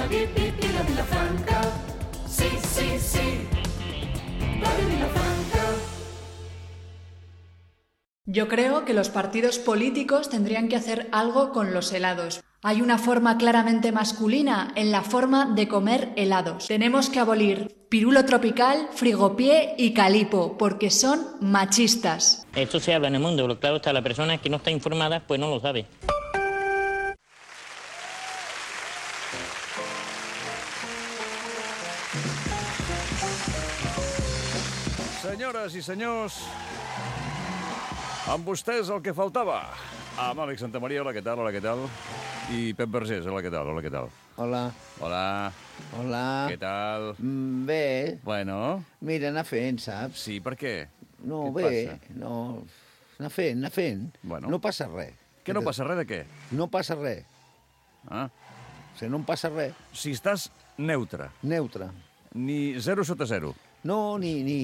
la Vilafranca. Sí, sí, sí. Radio Vilafranca. Yo creo que los partidos políticos tendrían que hacer algo con los helados. Hay una forma claramente masculina en la forma de comer helados. Tenemos que abolir pirulo tropical, frigopié y calipo, porque son machistas. Esto se habla en el mundo, pero claro está, la persona que no está informada pues no lo sabe. Senyores i senyors, amb vostès el que faltava. Amb Àlex Santamaria, hola, què tal, hola, què tal? I Pep Vergés, hola, què tal, hola, què tal? Hola. Hola. Hola. Què tal? Bé. Bueno. Mira, anar fent, saps? Sí, per què? No, què bé. passa? No, anar fent. Bueno. No passa res. Què no passa res de què? No passa res. Ah. O sigui, no em passa res. Si estàs neutre. Neutre. Ni 0 sota 0. No,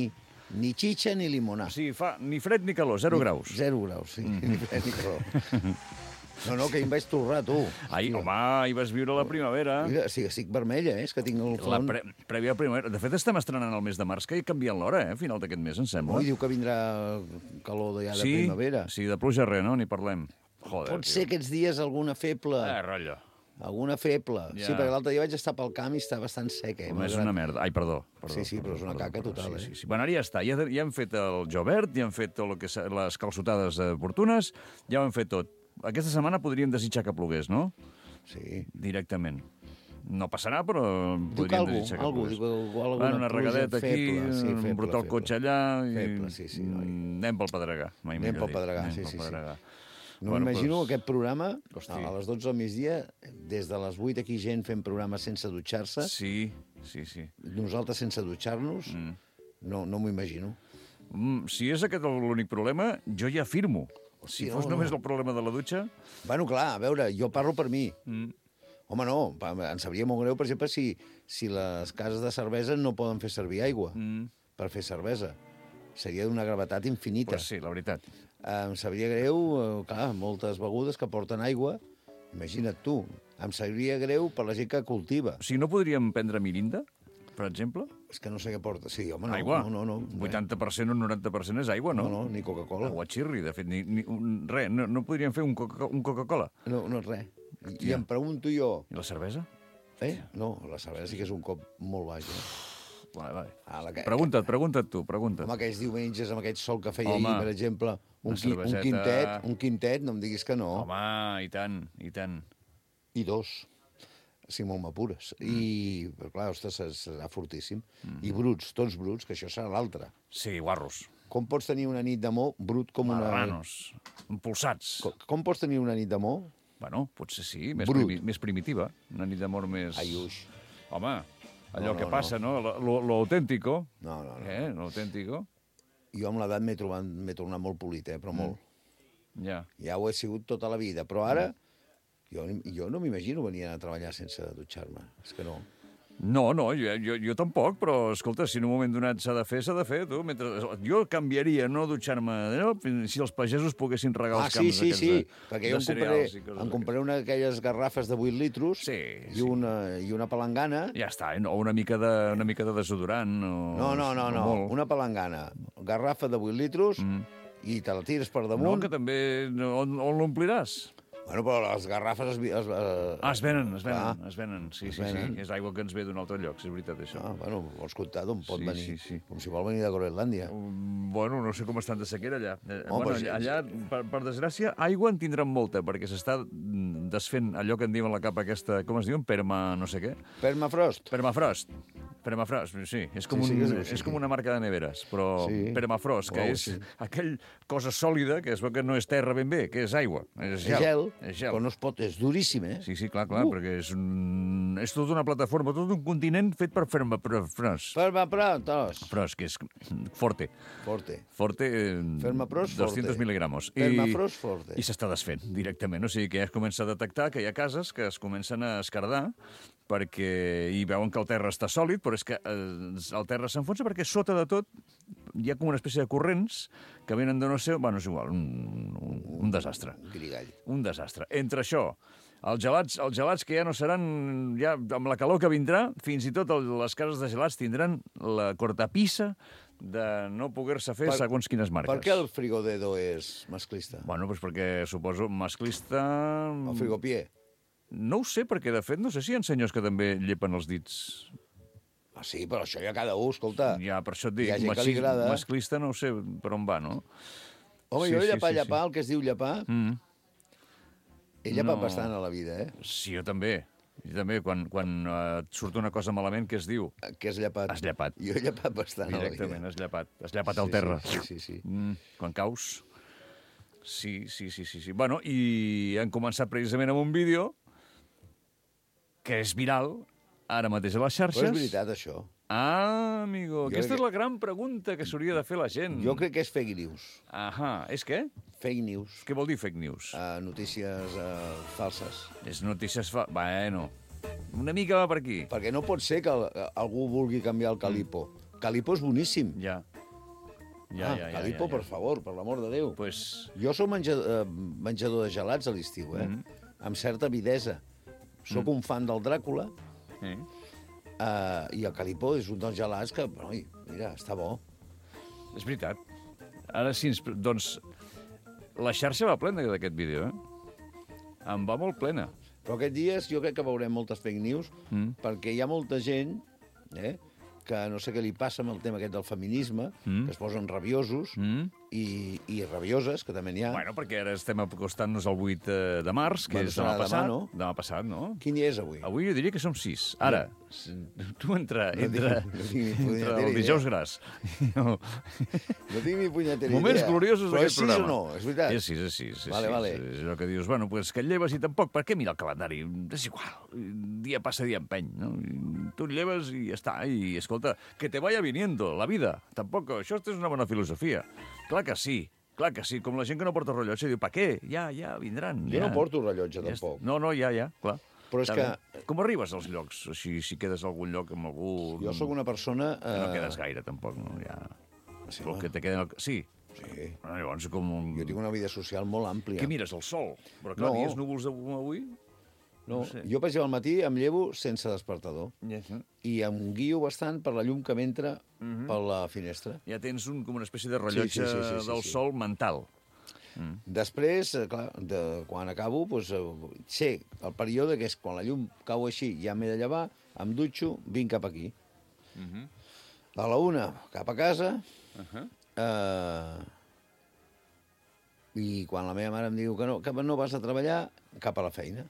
ni xitxa ni limonà. O sigui, fa ni fred ni calor, 0 graus. 0 graus, sí. Ni fred ni calor. No, que hi em vaig torrar, tu. Ai, home, hi vas viure la primavera. Mira, sí, estic vermella, és que tinc el front... Prèvia primavera. De fet, estem estrenant el mes de març, que hi canvien l'hora, a final d'aquest mes, em sembla. Ui, diu que vindrà calor de primavera. Sí, de pluja res, no? Ni parlem. Joder, Pot ser aquests dies alguna feble. Rotllo. Alguna feble. Ja. Sí, perquè l'altre dia vaig estar pel camp i està bastant sec, Però és una merda. Ai, perdó. Sí, però és una caca total, sí, sí. Bueno, ara ja està. Ja hem fet el jovert, ja hem fet tot les calçotades oportunes, ja ho hem fet tot. Aquesta setmana podríem desitjar que plogués, no? Sí. Directament. No passarà, però diu podríem desitjar que plogués. Bueno, una regadeta aquí, feble, embrutar el cotxe allà i feble, sí, anem pel Pedregà. Anem pel Pedregà, sí. No Bueno, m'imagino aquest programa, hosti. a les 12 del migdia, des de les 8 aquí gent fent programes sense dutxar-se. Sí. Nosaltres sense dutxar-nos, no m'ho imagino. Si és aquest l'únic problema, jo ja firmo. Si fos només el problema de la dutxa... Bueno, clar, a veure, jo parlo per mi. Home, no, em sabria molt greu, per exemple, si les cases de cervesa no poden fer servir aigua per fer cervesa. Seria d'una gravetat infinita. Pues sí, la veritat. Em sabria greu, clar, moltes begudes que porten aigua. Imagina't tu. Em sabria greu per la gent que cultiva. O sigui, no podríem prendre mirinda, per exemple? És que no sé què porta. Sí, home, no. Aigua. No. 80% o 90% és aigua, no? No, ni Coca-Cola. Agua chirri, de fet, res. No podríem fer un Coca-Cola? No, res. I em pregunto jo... I la cervesa? No, la cervesa sí que és un cop molt baix, Vale. Pregunta't tu. Home, aquells diumenges amb aquest sol que feia ahir, per exemple, un quintet, no em diguis que no. Home, i tant. I 2, si molt m'apures. Però clar, ostres, serà fortíssim. I bruts, tots bruts, que això serà l'altre. Sí, guarros. Com pots tenir una nit d'amor brut com una... Marranos, impulsats. Com pots tenir una nit d'amor? Bueno, potser sí, més primitiva. Una nit d'amor més... Aiuix. Home, allò que passa, no? Lo auténtico. No. Lo auténtico. Jo amb l'edat m'he tornat molt polit, però molt. Ja ho he sigut tota la vida, però ara jo no m'imagino venir a treballar sense dutxar-me. És que no. No, jo tampoc, però, escolta, si en un moment donat s'ha de fer, tu. Jo canviaria no dutxar-me, si els pagesos poguessin regar els camps aquests perquè jo em compraré una d'aquelles garrafes de 8 litros i una palangana. Ja està, o una mica de desodorant. No, una palangana, garrafa de 8 litros i te la tires per damunt. No, que també... On l'ompliràs? Bueno, però les garrafes es venen. Sí. És aigua que ens ve d'un altre lloc, és veritat, això. Bueno, vols comptar d'on pot venir? Sí. Com si vol venir de Groenlàndia. Bueno, no sé com estan de sequera allà. Allà, per desgràcia, aigua en tindran molta, perquè s'està desfent allò que en diuen la capa aquesta, com es diuen? No sé què. Permafrost, sí. És com una marca de neveres, però permafrost, que és aquell cosa sòlida que es veu que no és terra ben bé, que és aigua, és gel. Però no es pot, és duríssim, Sí, clar, perquè és tota una plataforma, tot un continent fet per permafrost. Frost, que és forte. Permafrost, 200 miligramos. Permafrost, forte. I s'està desfent directament, o sigui que ja es comença a detectar que hi ha cases que es comencen a escardar perquè hi veuen que el terra està sòlid, però és que el terra s'enfonsa perquè sota de tot hi ha com una espècie de corrents que venen de no sé... Bueno, és igual, un desastre. Un grigall. Un desastre. Entre això, Els gelats que ja no seran... Ja, amb la calor que vindrà, fins i tot les cases de gelats tindran la cortapissa de no poder-se fer segons quines marques. Per què el frigodedo és masclista? Bueno, doncs perquè suposo masclista... El frigopié? No ho sé, perquè de fet no sé si hi ha senyors que també llepen els dits. Ah, sí, però això ja cada un, escolta. Ja, per això et dic, Hi ha gent que li agrada. masclista no sé per on va, no? Home, Sí, jo sí, llepar, el que es diu llepar, he llepat No. bastant a la vida, eh? Sí, jo també. Jo també, quan et surt una cosa malament, què es diu? Que has llepat. Has llepat. Jo he llepat bastant Directament, a la vida. has llepat. Has llepat al terra. Sí. Quan caus. Sí. Bueno, i han començat precisament amb un vídeo que és viral ara mateix a les xarxes. Però és veritat, això. Ah, amigo, aquesta crec és la gran pregunta que s'hauria de fer la gent. Jo crec que és fake news. Ahà, és què? Fake news. Què vol dir fake news? Notícies falses. És notícies Bueno, una mica va per aquí. Perquè no pot ser que algú vulgui canviar el Calipo. Calipo és boníssim. Ja. Calipo, per favor, per l'amor de Déu. Pues, Jo sóc menjador de gelats a l'estiu, amb certa avidesa. Sóc un fan del Dràcula i el Calipo és un dels gelats que, noi, mira, està bo. és veritat. Ara sí, doncs, la xarxa va plena d'aquest vídeo, Em va molt plena. Però aquests dies jo crec que veurem moltes fake news perquè hi ha molta gent que no sé què li passa amb el tema aquest del feminisme, que es posen rabiosos i rabioses, que també n'hi ha. Bueno, perquè ara estem acostant-nos al 8 de març, que Bueno, és demà serà passat. demà, no? Demà passat, no? Quin dia és avui? Avui jo diria que som 6. Ara, tu entra no tinc ni punyetera el dijous idea. gras. No tinc ni punyetera Moments idea. gloriosos Però d'aquest és 6 programa. o no? És veritat? És 6, és 6. Vale. És allò que dius, bueno, pues que et lleves i tampoc, per què mirar el calendari? És igual, dia passa, dia empeny, no? I tu et lleves i ja està, i escolta, que te vaya viniendo la vida. Tampoc, això és una bona filosofia. Clar que sí, com la gent que no porta rellotge diu, pa què? Ja, vindran. Jo ja. no porto rellotge, Ja tampoc. No, ja, clar. Però és Està que- bé. Com arribes als llocs? Així, si quedes a algun lloc amb algú... Jo sóc una persona... Que no quedes gaire, tampoc, no? Ja... Sí, El home. que te queda... Sí. Sí. Bueno, llavors, com un... Jo tinc una vida social molt àmplia. Què mires, el sol? Però clar, No. dies núvols avui... No, No sé. jo, per exemple, al matí em llevo sense despertador i em guio bastant per la llum que m'entra per la finestra. Ja tens com una espècie de rellotge del sí. sol mental. Després, clar, quan acabo, doncs, sé el període que és quan la llum cau així, ja m'he de llevar, em dutxo, vinc cap aquí. A la 1, cap a casa, i quan la meva mare em diu que no vas a treballar, cap a la feina.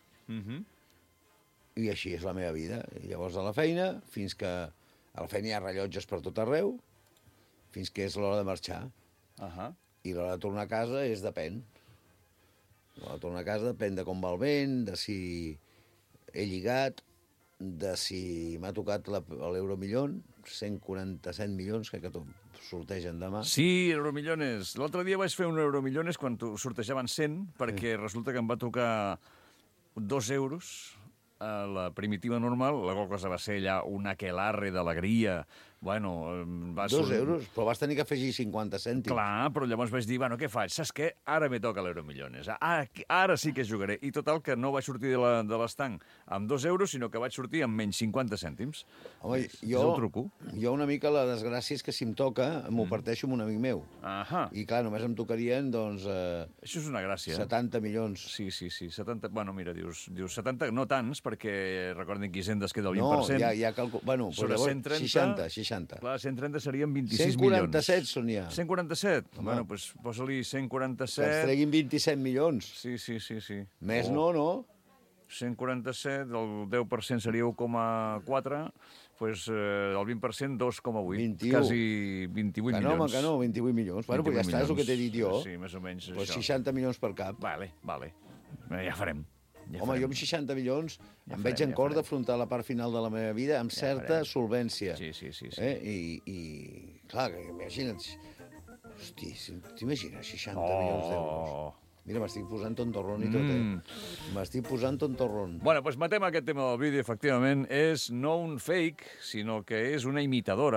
I així és la meva vida. I llavors a la feina, fins que a la feina hi ha rellotges per tot arreu, fins que és l'hora de marxar. I l'hora de tornar a casa depèn. L'hora de tornar a casa depèn de com va el vent, de si he lligat, de si m'ha tocat l'Euromillón, 147 milions, que sortegen demà. Sí, Euromillones. L'altre dia vaig fer un Euromillones quan sortejaven 100, perquè resulta que em va tocar 2 euros a la primitiva normal, la qual cosa va ser allà un aquelarre d'alegria. Bueno, va 2 euros? Però vas tenir que afegir 50 cèntims. Clar, però llavors vaig dir, bueno, què faig? Saps què? Ara me toca l'Euromillones. Ara sí que jugaré. I total, que no vaig sortir de l'estanc amb 2 euros, sinó que vaig sortir amb menys 50 cèntims. Home, És el truco. jo una mica la desgràcia és que si em toca, m'ho parteixo amb un amic meu. Ahà. I clar, només em tocarien, doncs, Això és una gràcia. 70 milions. Sí, 70... Bueno, mira, dius 70, no tants, perquè recordin que Hisenda es queda el No, 20%. ja bueno, però Sobre llavors 130... 60. Clar, 130 serien 26 milions. 147 són ja. 147? Home. Bueno, doncs posa-li Que 147... ens treguin 27 milions. Sí. Més Oh. no? 147, el 10% seria 1,4, doncs el 20%, 2,8. 21. Quasi 28 Que no, home, milions. que no, 28 milions. Bueno, però ja està, és el que t'he dit jo. Sí, més o menys Pues això. 60 milions per cap. Vale. Ja farem. Home, jo amb 60 milions em veig farem, en cor d'afrontar la part final de la meva vida amb certa farem. solvència. Sí. I clar, que imagina't... Hosti, t'imagines 60 milions d'euros? Mira, m'estic posant tontorrón i tot, M'estic posant tontorrón. Bueno, doncs matem aquest tema del vídeo, efectivament. És no un fake, sinó que és una imitadora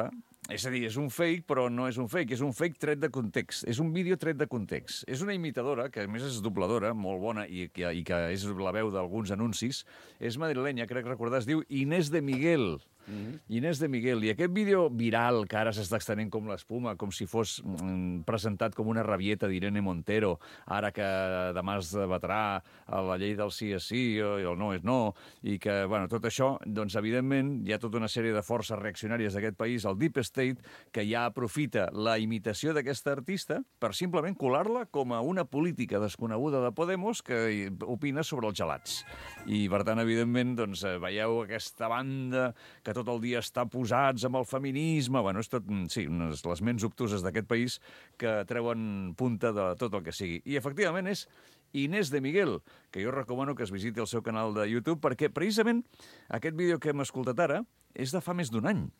És a dir, és un fake, però no és un fake. És un fake tret de context. És un vídeo tret de context. És una imitadora, que a més és dobladora, molt bona, i que és la veu d'alguns anuncis. És madrilenya, crec recordar, es diu Inés de Miguel. Inés de Miguel. I aquest vídeo viral, que ara s'està extenent com l'espuma, com si fos presentat com una rabieta d'Irene Montero, ara que demà es debatrà la llei del sí és sí i el no és no, i que, bueno, tot això, doncs, evidentment, hi ha tota una sèrie de forces reaccionàries d'aquest país, el Deep State, que ja aprofita la imitació d'aquesta artista per simplement colar-la com a una política desconeguda de Podemos que opina sobre els gelats. I, per tant, evidentment, doncs, veieu aquesta banda que tot el dia està posats amb el feminisme. Bueno, és tot, sí, les ments obtuses d'aquest país que treuen punta de tot el que sigui. I, efectivament, és Inés de Miguel, que jo recomano que es visiti el seu canal de YouTube, perquè, precisament, aquest vídeo que hem escoltat ara és de fa més d'un any.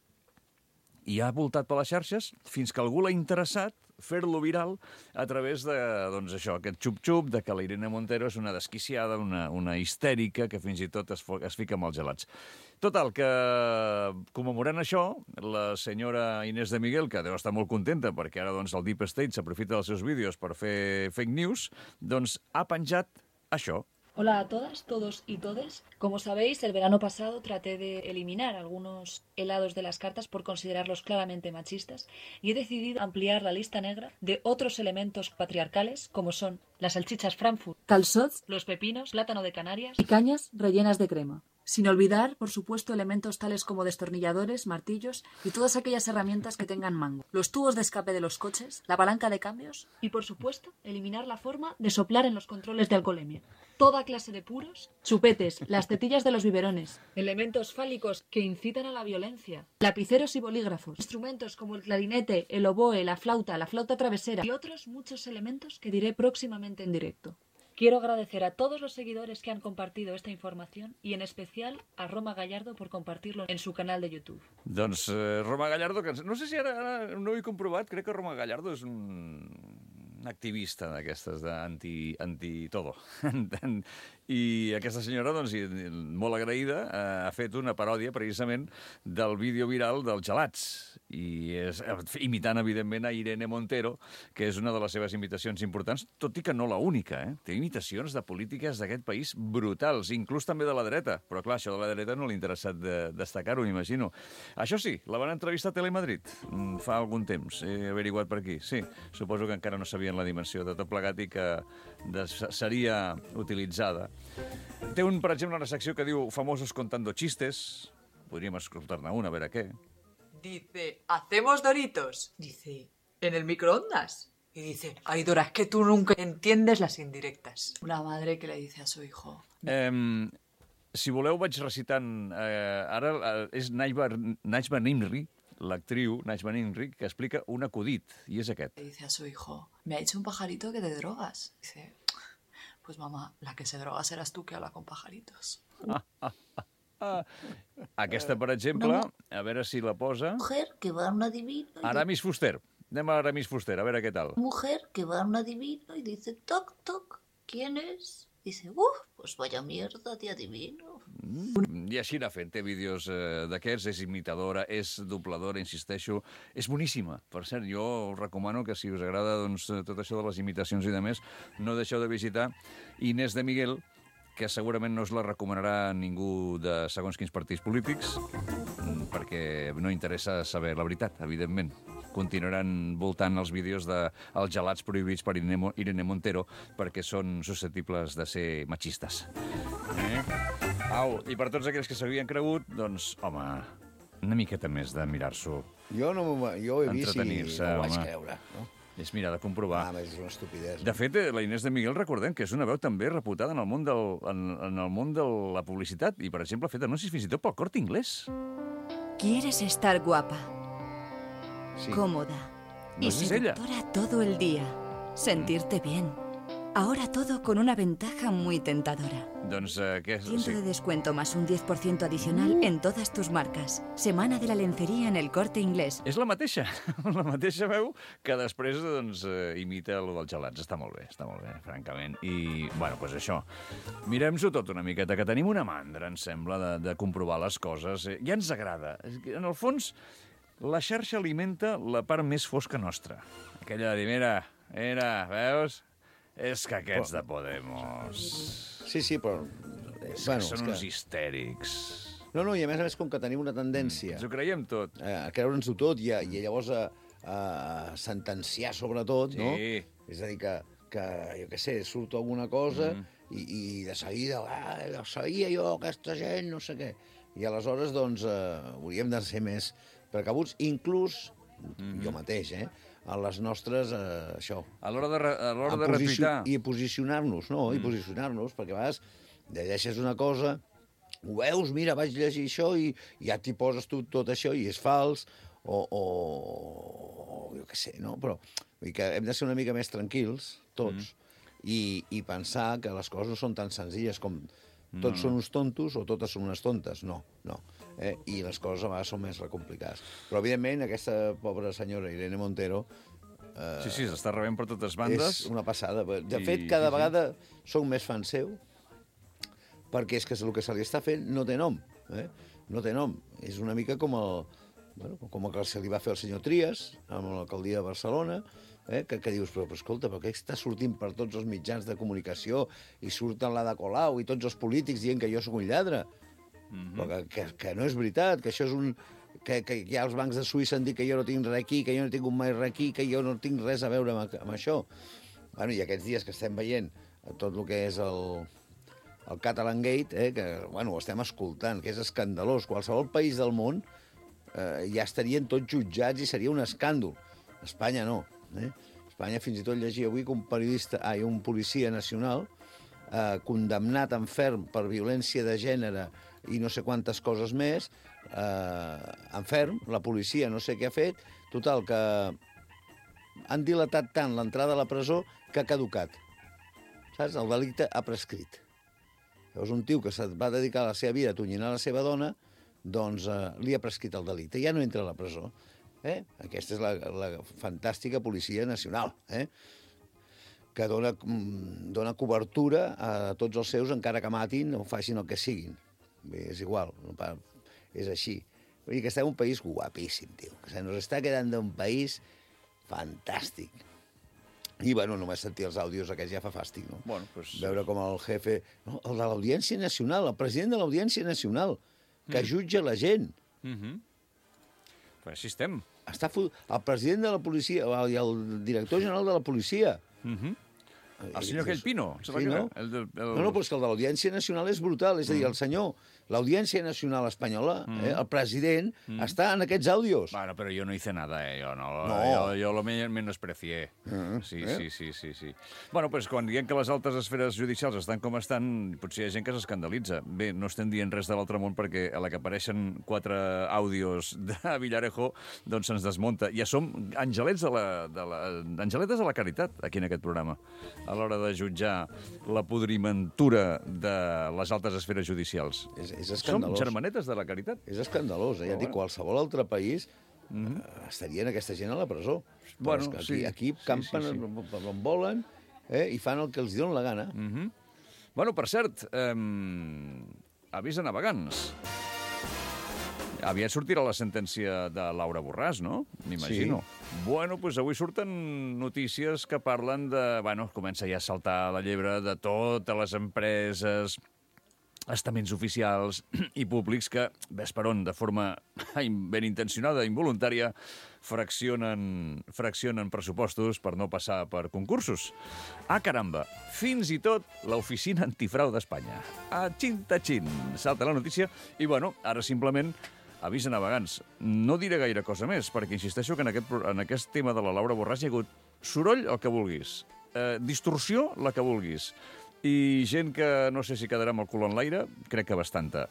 I ha voltat per les xarxes fins que algú l'ha interessat fer-lo viral a través de, doncs això, aquest xup-xup de que la Irene Montero és una desquiciada, una histèrica que fins i tot es fica amb els gelats. Total, que commemorant això, la senyora Inés de Miguel, que deu estar molt contenta perquè ara doncs, el Deep State s'aprofita dels seus vídeos per fer fake news, doncs ha penjat això. Hola a todas, todos y todes. Como sabéis, el verano pasado traté de eliminar algunos helados de las cartas por considerarlos claramente machistas y he decidido ampliar la lista negra de otros elementos patriarcales como son las salchichas Frankfurt, calçots, los pepinos, plátano de Canarias y cañas rellenas de crema. Sin olvidar, por supuesto, elementos tales como destornilladores, martillos y todas aquellas herramientas que tengan mango. Los tubos de escape de los coches, la palanca de cambios y, por supuesto, eliminar la forma de soplar en los controles de alcoholemia. Toda clase de puros, chupetes, las tetillas de los biberones, elementos fálicos que incitan a la violencia, lapiceros y bolígrafos, instrumentos como el clarinete, el oboe, la flauta travesera y otros muchos elementos que diré próximamente en directo. Quiero agradecer a todos los seguidores que han compartido esta información y en especial a Roma Gallardo por compartirlo en su canal de YouTube. Doncs Roma Gallardo, que no sé si ara no ho he comprovat, crec que Roma Gallardo és un activista d'aquestes d'anti-todo. I aquesta senyora, doncs, molt agraïda, ha fet una paròdia, precisament, del vídeo viral dels gelats. I és imitant, evidentment, a Irene Montero, que és una de les seves imitacions importants, tot i que no la única, eh? Té imitacions de polítiques d'aquest país brutals, inclús també de la dreta. Però, clar, això de la dreta no li ha interessat destacar-ho, m'imagino. Això sí, la van entrevistar a Telemadrid fa algun temps. He averiguat per aquí. Sí, suposo que encara no sabien la dimensió de tot plegat i que seria utilitzada. Té, per exemple, una secció que diu Famosos contando chistes. Podríem escoltar-ne una, a veure què. Dice, ¿hacemos Doritos? Dice, ¿en el microondas? Y dice, ay Dora, es que tú nunca entiendes las indirectas. Una madre que le dice a su hijo. Si voleu, vaig recitant... Ara és Najma Nimri, l'actriu Najma Nimri, que explica un acudit, i és aquest. Le dice a su hijo, me ha dicho un pajarito que te drogas. Dice, pues mamá, la que se droga serás tú que habla con pajaritos. Aquesta, per exemple, a veure si la posa... Mujer que va a un adivino... Aramis Fuster. Anem a Aramis Fuster, a veure què tal. Mujer que va a un adivino y dice, toc, toc, ¿quién es? Dice, pues vaya mierda de adivino. I així n'ha fet, té vídeos d'aquests, és imitadora, és dobladora, insisteixo, és boníssima. Per cert, jo us recomano que si us agrada doncs, tot això de les imitacions i de més, no deixeu de visitar Inés de Miguel, que segurament no us la recomanarà ningú de segons quins partits polítics, perquè no interessa saber la veritat, evidentment. Continuaran voltant els vídeos dels gelats prohibits per Irene Montero perquè són susceptibles de ser machistes. Au, i per tots aquells que s'havien cregut, doncs, home, una miqueta més de mirar-s'ho. Jo ho he vist i no ho vaig creure, no? És, mira, de comprovar. És una estupidesa. De fet, la Inés de Miguel, recordem que és una veu també reputada en el món de la publicitat i, per exemple, ha fet anuncis fins i tot pel Corte Inglés. ¿Quieres estar guapa, cómoda y seductora todo el día? Sentirte bien. Ahora todo con una ventaja muy tentadora. Doncs, què és? Tiempo de descuento más un 10% adicional en todas tus marcas. Semana de la lencería en el Corte Inglés. És la mateixa veu que després doncs, imita el dels gelats. Està molt bé, francament. I, bueno, doncs això. Mirem-s'ho tot una miqueta, que tenim una mandra, em sembla, de comprovar les coses. Ja ens agrada. En el fons, La xarxa alimenta la part més fosca nostra. Aquella de dir, mira, veus? És que aquests de Podemos... Sí, però... Són uns histèrics. No, i a més, com que tenim una tendència... Ens ho creiem tot. A creure'ns-ho tot i llavors a sentenciar sobre tot, no? És a dir, que jo què sé, surt alguna cosa i de seguida, sabia jo, aquesta gent, no sé què. I aleshores, doncs, hauríem de ser més precabuts, inclús, jo mateix, a les nostres, això... A l'hora de retuitar. I posicionar-nos, no? I posicionar-nos, perquè a vegades llegeixes una cosa, ho veus, mira, vaig llegir això i ja t'hi poses tu tot això i és fals, o jo què sé, no? Però que hem de ser una mica més tranquils, tots, i pensar que les coses no són tan senzilles com tots són uns tontos o totes són unes tontes. No. I les coses a vegades són més recomplicades. Però, evidentment, aquesta pobra senyora Irene Montero... Sí, s'està rebent per totes bandes. És una passada. De fet, cada vegada soc més fan seu, perquè és que el que se li està fent no té nom. No té nom. És una mica com el que se li va fer al senyor Trias, amb l'alcaldia de Barcelona, que dius, però escolta, però què està sortint per tots els mitjans de comunicació i surten l'Ada Colau i tots els polítics dient que jo sóc un lladre? Però que no és veritat, que això és un... que ja els bancs de Suïssa han dit que jo no tinc res aquí, que jo no tinc mai res aquí, que jo no tinc res a veure amb això. I aquests dies que estem veient tot el que és el Catalan Gate, que ho estem escoltant, que és escandalós. Qualsevol país del món ja estarien tots jutjats i seria un escàndol. Espanya no. Espanya fins i tot llegia avui que un policia nacional condemnat en ferm per violència de gènere i no sé quantes coses més, en ferm, la policia no sé què ha fet, total, que han dilatat tant l'entrada a la presó que ha caducat. Saps? El delicte ha prescrit. Llavors un tio que se va dedicar la seva vida a tonyinar la seva dona, doncs li ha prescrit el delicte, ja no entra a la presó. Aquesta és la fantàstica Policia Nacional, que dona cobertura a tots els seus, encara que matin o facin el que siguin. Bé, és igual, és així. Vull dir que estem en un país guapíssim, tio. Que se nos està quedant un país fantàstic. I, només sentir els àudios aquests ja fa fàstic, no? Veure com el jefe... No, el de l'Audiència Nacional, el president de l'Audiència Nacional, que jutja la gent. Però així estem. El president de la policia i el director general de la policia. El senyor aquell Pino. Sí, no? No, però és que el de l'Audiència Nacional és brutal. És a dir, el senyor, l'Audiència Nacional espanyola, el president, està en aquests àudios. Bueno, però jo no hice nada, jo lo menosprecié. Sí. Bueno, pues quan diem que les altes esferes judicials estan com estan, potser hi ha gent que s'escandalitza. Bé, no estem dient res de l'altre món perquè a la que apareixen 4 àudios de Villarejo, doncs se'ns desmunta. Ja som angeletes de la caritat, aquí en aquest programa, a l'hora de jutjar la podrimentura de les altes esferes judicials. És escandalós. Som germanetes de la caritat. És escandalós, ja et dic, qualsevol altre país estarien aquesta gent a la presó. Bueno, aquí campen per on volen i fan el que els donen la gana. Bueno, per cert, avís a navegants. Aviat sortirà la sentència de Laura Borràs, no? M'imagino. Sí. Bueno, doncs avui surten notícies que parlen de... Comença ja a saltar la llebre de totes les empreses, estaments oficials i públics que, ves per on, de forma ben intencionada, involuntària, fraccionen pressupostos per no passar per concursos. Ah, caramba! Fins i tot l'Oficina Antifrau d'Espanya. A xin-ta-xin! Salta la notícia i, ara simplement avís a navegants. No diré gaire cosa més, perquè insisteixo que en aquest tema de la Laura Borràs hi ha hagut soroll el que vulguis, distorsió la que vulguis, i gent que no sé si quedarà amb el cul en l'aire, crec que bastanta.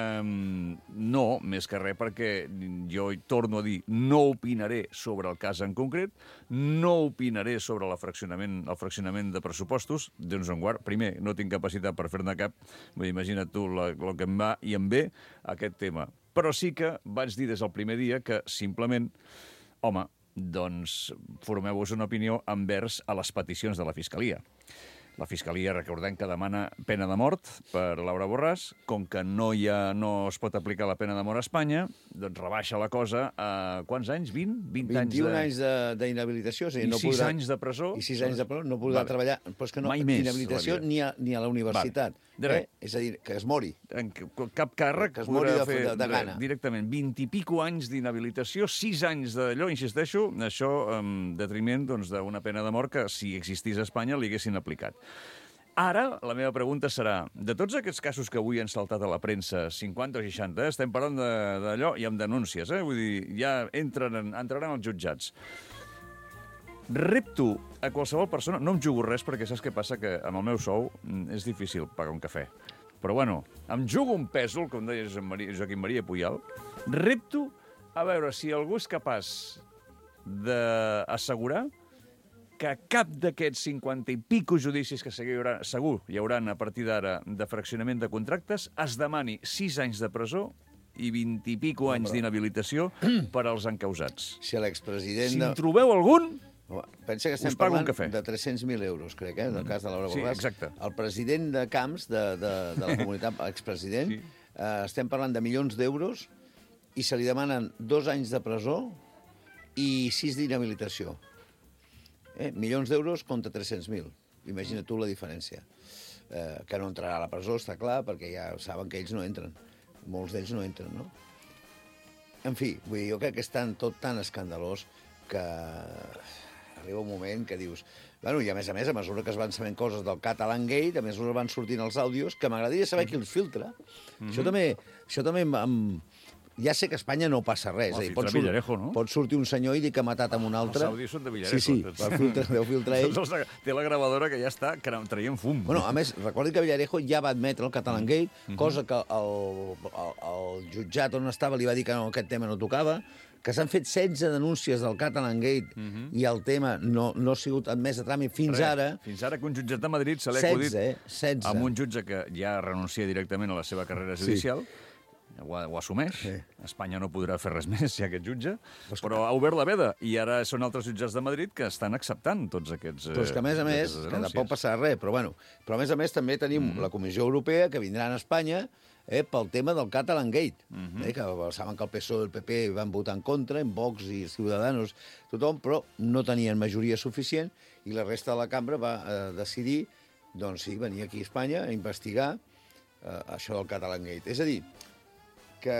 No, més que res, perquè jo torno a dir, no opinaré sobre el cas en concret, no opinaré sobre el fraccionament de pressupostos, Déu-nos en guard. Primer, no tinc capacitat per fer-ne cap, imagina't tu el que em va i em ve aquest tema. Però sí que vaig dir des del primer dia que simplement, doncs formeu-vos una opinió envers a les peticions de la Fiscalia. La Fiscalia, recordem que demana pena de mort per Laura Borràs. Com que no es pot aplicar la pena de mort a Espanya, doncs rebaixa la cosa a quants anys? 20? 21 anys d'inhabilitació. I 6 anys de presó. I 6 anys de presó, no podrà treballar. Però és que no, mai més. Inhabilitació ni a la universitat. És a dir, que es mori. En cap càrrec que es mori podrà fer gana. Directament 20 i pico anys d'inhabilitació, 6 anys d'allò, insisteixo, això en detriment d'una pena de mort que, si existís a Espanya, li haguessin aplicat. Ara, la meva pregunta serà, de tots aquests casos que avui han saltat a la premsa, 50 o 60, estem parlant d'allò i amb denúncies, vull dir, ja entraran als jutjats. Repto a qualsevol persona, no em jugo res perquè saps què passa, que amb el meu sou és difícil pagar un cafè. Però bueno, em jugo un pèsol, com deia Joaquim Maria Pujol, repto a veure si algú és capaç d'assegurar que cap d'aquests 50 i pico judicis que segur hi haurà a partir d'ara de fraccionament de contractes es demani 6 anys de presó i 20 i pico anys d'inhabilitació per als encausats. Si l'expresident... Si en trobeu algun... Pensa que estem parlant de 300.000 euros, crec, en el cas de Laura Borràs. Sí, exacte. El president de Camps, de la comunitat, expresident, estem parlant de milions d'euros i se li demanen 2 anys de presó i 6 d'inhabilitació. Milions d'euros contra 300.000. Imagina tu la diferència. Que no entrarà a la presó, està clar, perquè ja saben que ells no entren. Molts d'ells no entren, no? En fi, vull dir, jo crec que és tot tan escandalós que arriba un moment que dius... Bueno, i a més, a mesura que es van sabent coses del Catalan Gate, a mesura van sortint els àudios, que m'agradaria saber qui els filtra. Això també ja sé que a Espanya no passa res. Pot sortir un senyor i dir que ha matat amb un altre. Els àudios són de Villarejo. Sí, deu filtrar ell. Té la gravadora que ja està traient fum. Bueno, a més, recordi que Villarejo ja va admetre el Catalan Gate, cosa que el jutjat on estava li va dir que aquest tema no tocava, que s'han fet 16 denúncies del Catalan Gate i el tema no ha sigut admès a tràmit fins ara. Fins ara que un jutjat de Madrid se l'ha acudit 16. Amb un jutge que ja renuncia directament a la seva carrera judicial. Ho assumeix. Espanya no podrà fer res més si aquest jutge, però ha obert la veda i ara són altres jutjats de Madrid que estan acceptant tots aquests Però és que, a més, que tampoc passarà res, però a més també tenim la Comissió Europea que vindrà a Espanya pel tema del Catalan Gate, que saben que el PSOE i el PP van votar en contra, en Vox i Ciudadanos, tothom, però no tenien majoria suficient i la resta de la cambra va decidir venir aquí a Espanya a investigar això del Catalan Gate. És a dir, que...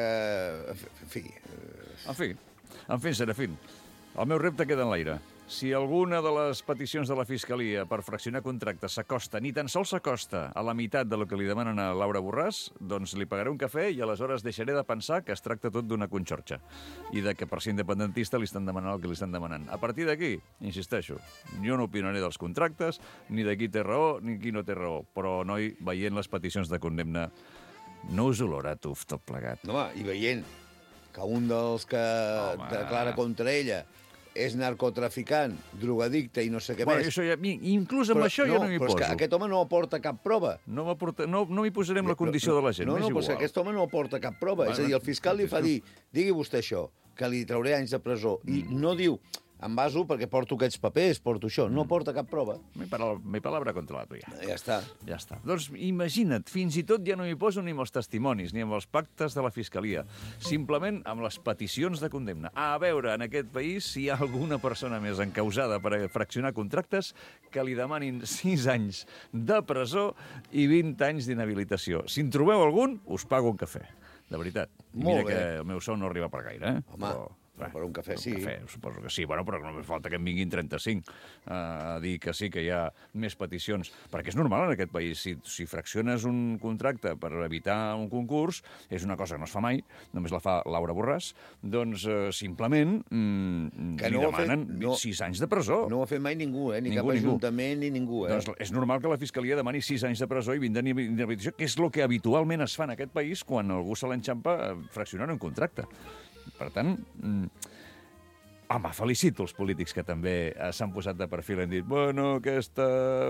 En fi, Serafín, el meu repte queda en l'aire. Si alguna de les peticions de la Fiscalia per fraccionar contractes s'acosta, ni tan sols s'acosta a la meitat del que li demanen a Laura Borràs, doncs li pagaré un cafè i aleshores deixaré de pensar que es tracta tot d'una conxorxa i de que per ser independentista li estan demanant el que li estan demanant. A partir d'aquí, insisteixo, jo no opinaré dels contractes, ni de qui té raó ni qui no té raó, però, noi, veient les peticions de condemna, no us olora tuf tot plegat. No, i veient que un dels que declara contra ella és narcotraficant, drogadicte i no sé què més. Això inclús amb això jo no m'hi poso. Però és que aquest home no aporta cap prova. No m'hi posarem la condició de la gent, m'és igual. Però aquest home no aporta cap prova. És a dir, el fiscal li fa dir, digui vostè això, que li trauré anys de presó, i no diu... Em baso perquè porto aquests papers, porto això. No porta cap prova. Mi palabra contra la tuya. Ja està. Ja està. Doncs imagina't, fins i tot ja no m'hi poso ni amb els testimonis, ni amb els pactes de la Fiscalia. Simplement amb les peticions de condemna. A veure, en aquest país, si hi ha alguna persona més encausada per fraccionar contractes que li demanin 6 anys de presó i 20 anys d'inhabilitació. Si en trobeu algun, us pago un cafè. De veritat. Mira que el meu sou no arriba per gaire, Home, per un cafè sí. Suposo que sí, però només falta que en vinguin 35 a dir que sí, que hi ha més peticions. Perquè és normal en aquest país. Si fracciones un contracte per evitar un concurs, és una cosa que no es fa mai, només la fa Laura Borràs, doncs simplement li demanen 6 anys de presó. No ho ha fet mai ningú, ni cap ajuntament ni ningú. Doncs és normal que la Fiscalia demani 6 anys de presó i 20 anys d'inhabilitació, que és el que habitualment es fa en aquest país quan algú se l'enxampa fraccionant un contracte. Per tant, home, felicito els polítics que també s'han posat de perfil i han dit, bueno, aquesta...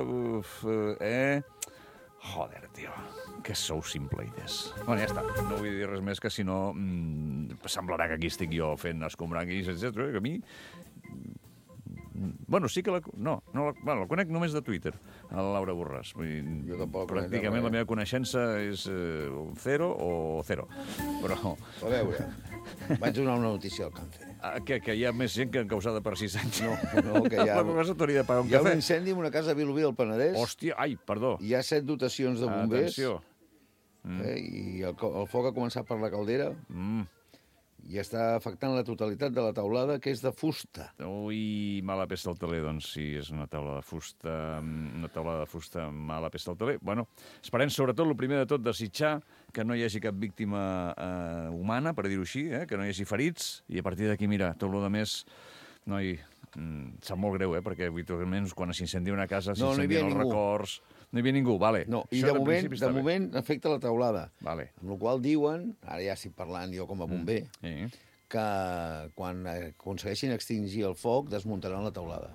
Joder, tio, que sou simpleides. Bueno, ja està, no vull dir res més que si no semblarà que aquí estic jo fent escombrant guis, etc. Que a mi Bueno, sí que la... No, la conec només de Twitter, a la Laura Borràs. Jo tampoc. Pràcticament la meva coneixença és 0 o 0. Però... A veure, vaig donar una notícia al càncer. Que hi ha més gent que encausada per 6 anys. No, que hi ha... La cosa t'hauria de pagar un Hi ha cafè. un incendi en una casa a Vilobí del Penedès. Hòstia, ai, perdó. Hi ha 7 dotacions de bombers. Atenció. I el foc ha començat per la caldera. I està afectant la totalitat de la teulada, que és de fusta. Ui, mala pesta al teler, doncs sí, és una taula de fusta, mala pesta al teler. Bueno, esperem sobretot, el primer de tot, desitjar que no hi hagi cap víctima humana, per dir-ho així, que no hi hagi ferits, i a partir d'aquí, mira, tot el que més... Noi, sap molt greu, perquè habitualment quan s'incendia una casa s'incendien els records... No hi havia ningú, vale. No, i de moment afecta la teulada. Vale. Amb la qual diuen, ara ja estic parlant jo com a bomber, que quan aconsegueixin extingir el foc desmuntaran la teulada.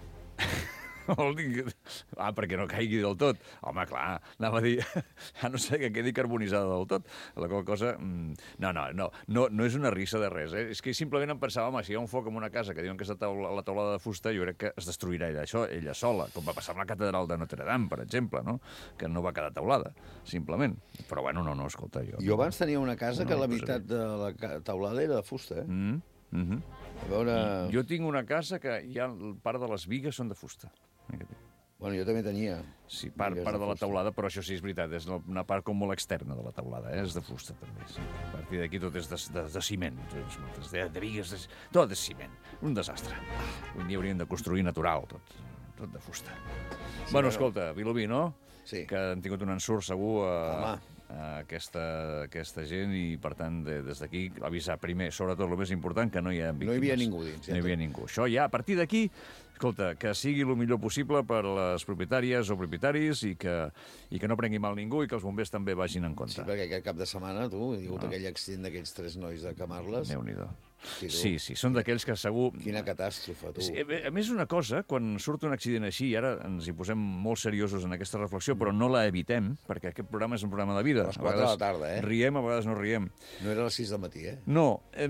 Perquè no caigui del tot. Home, clar, anava a dir, a no ser que quedi carbonitzada del tot. La qual cosa... No és una risa de res, És que simplement em pensava, home, si hi ha un foc en una casa que diuen que és la teulada de fusta, jo crec que es destruirà ella sola, com va passar amb la catedral de Notre Dame, per exemple, no? Que no va quedar teulada, simplement. Però bueno, no, escolta, jo... Jo abans tenia una casa que la meitat de la teulada era de fusta, A veure... Jo tinc una casa que hi ha part de les bigues són de fusta. Bueno, jo també tenia. Sí, part de la teulada, però això sí, és veritat, és una part com molt externa de la teulada, és de fusta, també. Sí. A partir d'aquí tot és de ciment, de bigues, tot és ciment. Un desastre. Un dia hauríem de construir natural, tot de fusta. Sí, bueno, escolta, Vilobí, no? Sí. Que han tingut un ensurt segur a aquesta gent i, per tant, des d'aquí avisar primer, sobretot el més important, que no hi ha víctimes. No hi havia ningú dins. No hi havia ningú. Això ja, a partir d'aquí, escolta, que sigui el millor possible per les propietàries o propietaris i que no prengui mal ningú i que els bombers també vagin en compte. Sí, perquè aquest cap de setmana, tu, hi ha hagut aquell accident d'aquells 3 nois de Camarles. Déu-n'hi-do. Sí, són d'aquells que segur... Quina catàstrofe, tu. Sí, a més, una cosa, quan surt un accident així, i ara ens hi posem molt seriosos en aquesta reflexió, però no la evitem, perquè aquest programa és un programa de vida. A les 4 de la tarda, Riem, a vegades no riem. No era a les 6 del matí, No,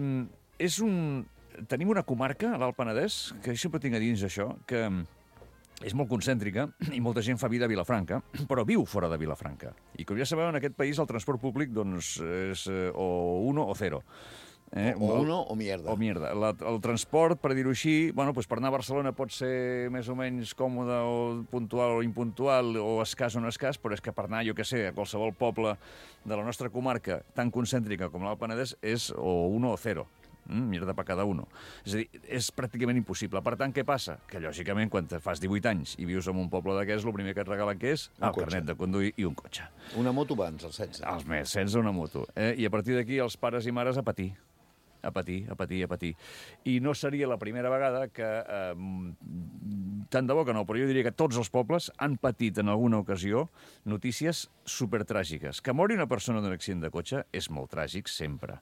tenim una comarca, a l'Alt Penedès, que sempre tinc a dins això, que és molt concèntrica i molta gent fa vida a Vilafranca, però viu fora de Vilafranca. I com ja sabeu, en aquest país el transport públic doncs, és o 1 o 0. O uno o mierda. O mierda. El transport, per dir-ho així, bueno, pues per anar a Barcelona pot ser més o menys còmode o puntual o impuntual o escàs o no escàs, però és que per anar, jo què sé, a qualsevol poble de la nostra comarca tan concèntrica com l'Alt Penedès és o 1 o 0. Mierda per cada uno. És a dir, és pràcticament impossible. Per tant, què passa? Que, lògicament, quan te fas 18 anys i vius en un poble d'aquests, el primer que et regalen què és? El carnet de conduir i un cotxe. Una moto abans, als 16. Els més, sense una moto. I a partir d'aquí, els pares i mares a patir. A patir. I no seria la primera vegada que, tant de bo que no, però jo diria que tots els pobles han patit en alguna ocasió notícies supertràgiques. Que mori una persona d'un accident de cotxe és molt tràgic, sempre.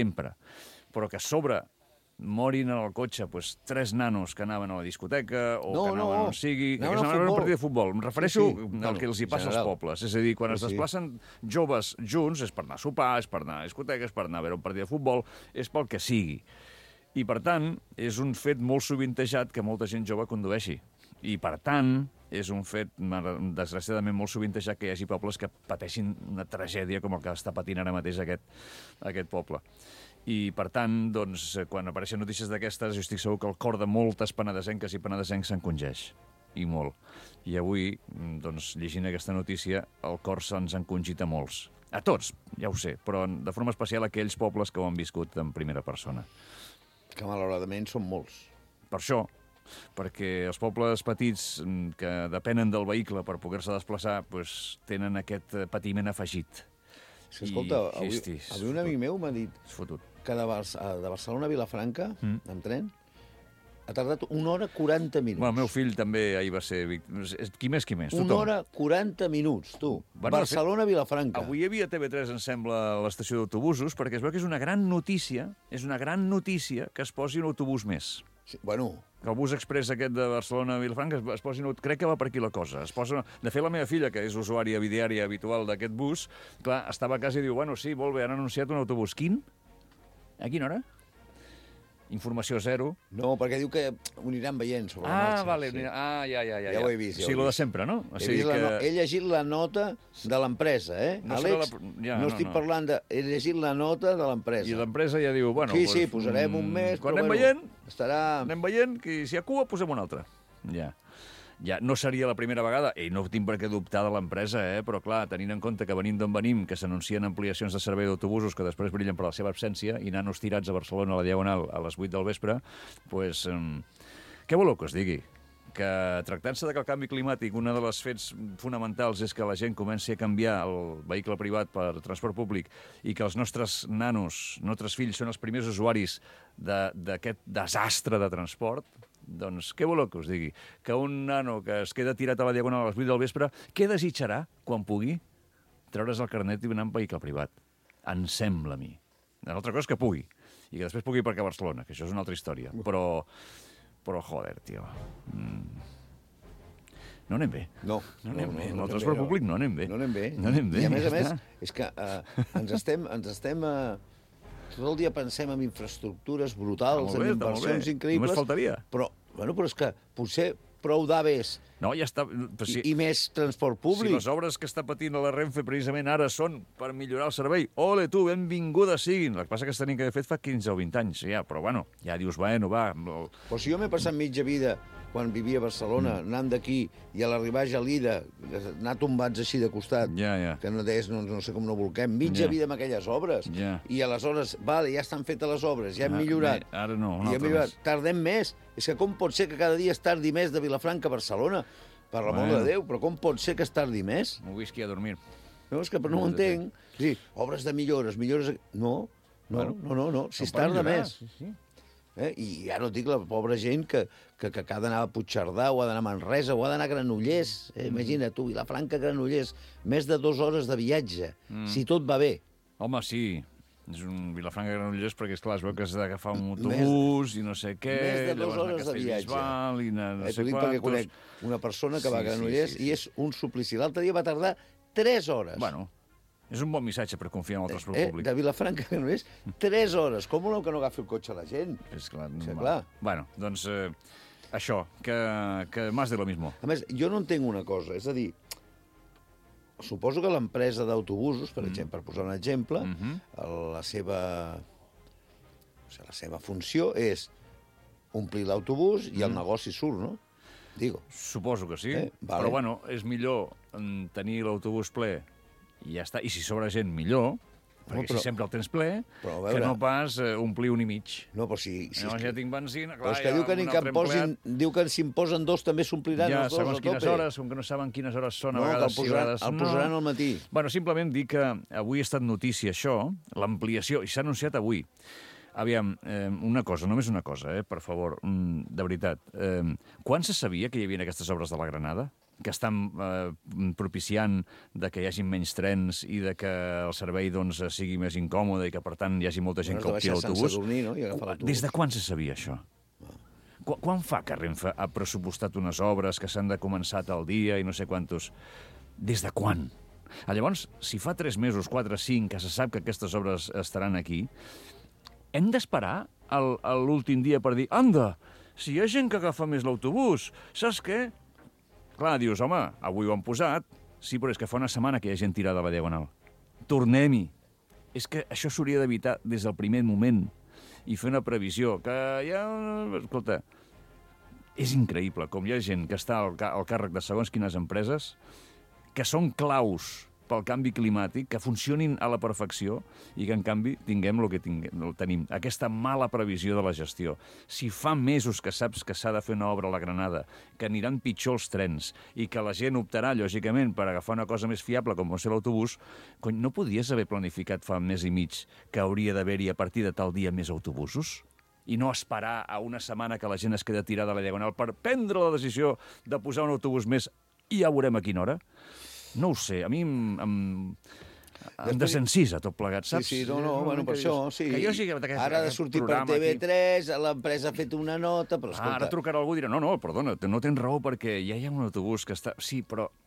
Però que a sobre morin en el cotxe 3 nanos que anaven a la discoteca o que anaven on sigui, que anaven a un partit de futbol. Em refereixo al que els hi passa als pobles. És a dir, quan es desplacen joves junts és per anar a sopar, és per anar a discoteca, és per anar a veure un partit de futbol, és pel que sigui. I, per tant, és un fet molt sovintejat que molta gent jove condueixi. I, per tant, és un fet, desgraciadament, molt sovintejat que hi hagi pobles que pateixin una tragèdia com el que està patint ara mateix aquest poble. I, per tant, doncs, quan apareixen notícies d'aquestes, jo estic segur que el cor de moltes penedesenques i penedesencs s'encongeix. I molt. I avui, doncs, llegint aquesta notícia, el cor se'ns encongit a molts. A tots, ja ho sé, però de forma especial a aquells pobles que ho han viscut en primera persona. Que malauradament són molts. Per això, perquè els pobles petits que depenen del vehicle per poder-se desplaçar doncs, tenen aquest patiment afegit. Escolta, avui un amic meu m'ha dit que de Barcelona a Vilafranca, amb tren, ha tardat 1 hora 40 minuts. Bueno, el meu fill també ahir va ser víctima. Qui més? 1 hora 40 minuts, tu. Barcelona a Vilafranca. Avui hi havia TV3, em sembla, a l'estació d'autobusos, perquè es veu que és una gran notícia que es posi un autobús més. Sí, bueno... Que el bus express aquest de Barcelona a Vilafranca es posi... Crec que va per aquí la cosa. De fet, la meva filla, que és usuària diària habitual d'aquest bus, clar, estava a casa i diu, bueno, sí, molt bé, han anunciat un autobús. Quin? A quina hora? informació zero. No, perquè diu que ho aniran veient sobre la marxa. Vale. Sí. Ja. Ja ho he vist. Sí, lo de sempre, no? O sigui He llegit la nota de l'empresa, Àlex, no estic parlant de... He llegit la nota de l'empresa. I l'empresa ja diu, bueno... Sí, posarem un mes, quan però anem veient que si hi ha cua, posem una altra. Ja no seria la primera vegada, i no tinc per què dubtar de l'empresa, però clar, tenint en compte que venim d'on venim, que s'anuncien ampliacions de servei d'autobusos que després brillen per la seva absència i nanos tirats a Barcelona a la Diagonal a les 8 del vespre, doncs, què voleu que us digui? Que tractant-se de que el canvi climàtic, una de les fets fonamentals és que la gent comenci a canviar el vehicle privat per transport públic i que els nostres nanos, nostres fills, són els primers usuaris d'aquest desastre de transport, doncs què voleu que us digui? Que un nano que es queda tirat a la Diagonal a les 8 del vespre, què desitjarà quan pugui treure's el carnet i anar en vehicle privat? Em sembla a mi. L'altra cosa és que pugui, i que després pugui aparcar a Barcelona, que això és una altra història. Però joder, tio... No anem bé. No anem bé. En el transport públic no anem bé. No anem bé. I a més, és que ens estem tot el dia pensem en infraestructures brutals, en inversions increïbles. Només faltaria. Però és que potser prou d'AVEs i més transport públic. Si les obres que està patint a la Renfe precisament ara són per millorar el servei, ole tu, benvinguda siguin. El que passa que s'havien d'haver fet fa 15 o 20 anys, però bueno, ja dius, va. Però si jo m'he passat mitja vida quan vivia a Barcelona, anant d'aquí, i a l'arribar a Gelida, anar tombats així de costat, que no deies, no sé com no volquem, mitja vida amb aquelles obres. I aleshores, vale, ja estan fetes les obres, ja hem millorat. Ara no, ja hem millorat. Tardem més. És que com pot ser que cada dia es tardi més de Vilafranca a Barcelona? Per l'amor de Déu, però com pot ser que es tardi més? Un whisky a dormir. No, és que no ho entenc. Sí, obres de millores... No, si es tarda més. I ja no dic la pobra gent que ha d'anar a Puigcerdà o ha d'anar a Manresa o ha d'anar a Granollers. Imagina tu, Vilafranca, Granollers, més de 2 hores de viatge, si tot va bé. Home, sí, és un Vilafranca Granollers perquè, esclar, es veu que has d'agafar un autobús i no sé què... Més de 2 hores de viatge. T'ho dic perquè conec una persona que va a Granollers i és un suplici. L'altre dia va tardar 3 hores. Bueno, és un bon missatge per confiar en el transport públic. De Vilafranca a Granollers, 3 hores. Com voleu que no agafi el cotxe a la gent? És clar. Bueno, doncs això, que más de lo mismo. A més, jo no entenc una cosa, és a dir, suposo que l'empresa d'autobusos, per exemple, per posar un exemple, la seva funció és omplir l'autobús i el negoci surt, no? Digo. Suposo que sí, però bueno, és millor tenir l'autobús ple i ja està. I si sobra gent, millor, perquè si sempre el tens ple, que no pas omplir un i mig. No, però si... No, ja tinc benzina, clar, ja un altre empleat... Diu que si en posen 2 també s'ompliran els 2 a tope. Ja, segons quines hores, com que no saben quines hores són, a vegades... El posaran al matí. Bueno, simplement dir que avui ha estat notícia això, l'ampliació, i s'ha anunciat avui. Aviam, una cosa, només una cosa, per favor, de veritat. Quan se sabia que hi havia aquestes obres de la Granada? Que estan propiciant de que hi hagi menys trens i de que el servei sigui més incòmode i que, per tant, hi hagi molta gent que opti l'autobús. Des de quan se sabia això? Quan fa que Renfe ha pressupostat unes obres que s'han de començar tal dia i no sé quantos? Des de quan? Llavors, si fa 3 mesos, 4, 5, que se sap que aquestes obres estaran aquí, hem d'esperar l'últim dia per dir, anda, si hi ha gent que agafa més l'autobús, saps què? Clar, dius, home, avui ho han posat, sí, però és que fa una setmana que hi ha gent tirada a la Diagonal. Tornem-hi. És que això s'hauria d'evitar des del primer moment i fer una previsió, que ja... Escolta, és increïble com hi ha gent que està al càrrec de segons quines empreses que són claus pel canvi climàtic, que funcionin a la perfecció i que, en canvi, tinguem el que tenim. Aquesta mala previsió de la gestió. Si fa mesos que saps que s'ha de fer una obra a la Granada, que aniran pitjor els trens i que la gent optarà, lògicament, per agafar una cosa més fiable com pot ser l'autobús, no podies haver planificat fa un mes i mig que hauria d'haver-hi a partir de tal dia més autobusos? I no esperar a una setmana que la gent es queda tirada a la Diagonal per prendre la decisió de posar un autobús més i ja veurem a quina hora? No ho sé, a mi em desencisa tot plegat, saps? Sí, bueno, per això, sí. Ara ha de sortir per TV3, l'empresa ha fet una nota, però escolta... Ara trucarà algú i dirà, no, perdona, no tens raó perquè ja hi ha un autobús que està... Sí, però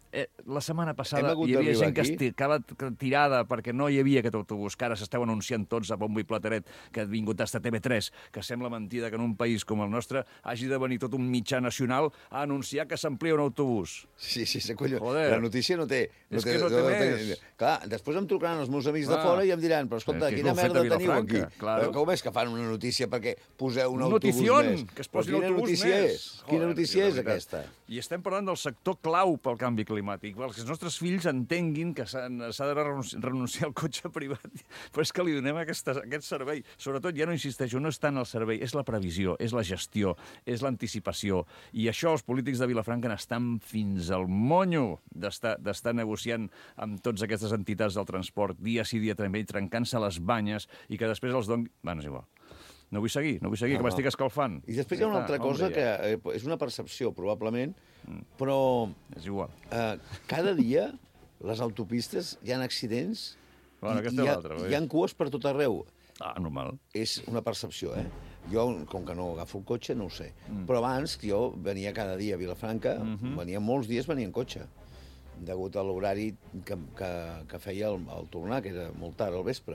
la setmana passada hi havia gent que estava tirada perquè no hi havia aquest autobús, que ara s'esteu anunciant tots a bombo i plateret que ha vingut hasta TV3, que sembla mentida que en un país com el nostre hagi de venir tot un mitjà nacional a anunciar que s'amplia un autobús. Sí, collons. La notícia no té... És que no té més. Clar, després em trucaran els meus amics de fora i em diran, però escolta, quina merda teniu aquí? Com és que fan una notícia perquè poseu un autobús més? Que es posi un autobús més. Quina notícia és aquesta? I estem parlant del sector clau pel canvi climàtic. Que els nostres fills entenguin que s'ha de renunciar al cotxe privat, però és que li donem aquest servei. Sobretot, ja no insisteixo, no és tant el servei, és la previsió, és la gestió, és l'anticipació. I això els polítics de Vilafranca n'estan fins al monyo d'estar negociant amb totes aquestes entitats del transport, dia sí, dia també, trencant-se les banyes i que després els donin... Bueno, és igual. No vull seguir, que m'estic escalfant. I després hi ha una altra cosa que és una percepció, probablement, però... És igual. Cada dia, les autopistes, hi ha accidents i hi ha cues per tot arreu. Normal. És una percepció, Jo, com que no agafo el cotxe, no ho sé. Però abans, jo venia cada dia a Vilafranca, molts dies venia en cotxe, degut a l'horari que feia el tornar, que era molt tard al vespre.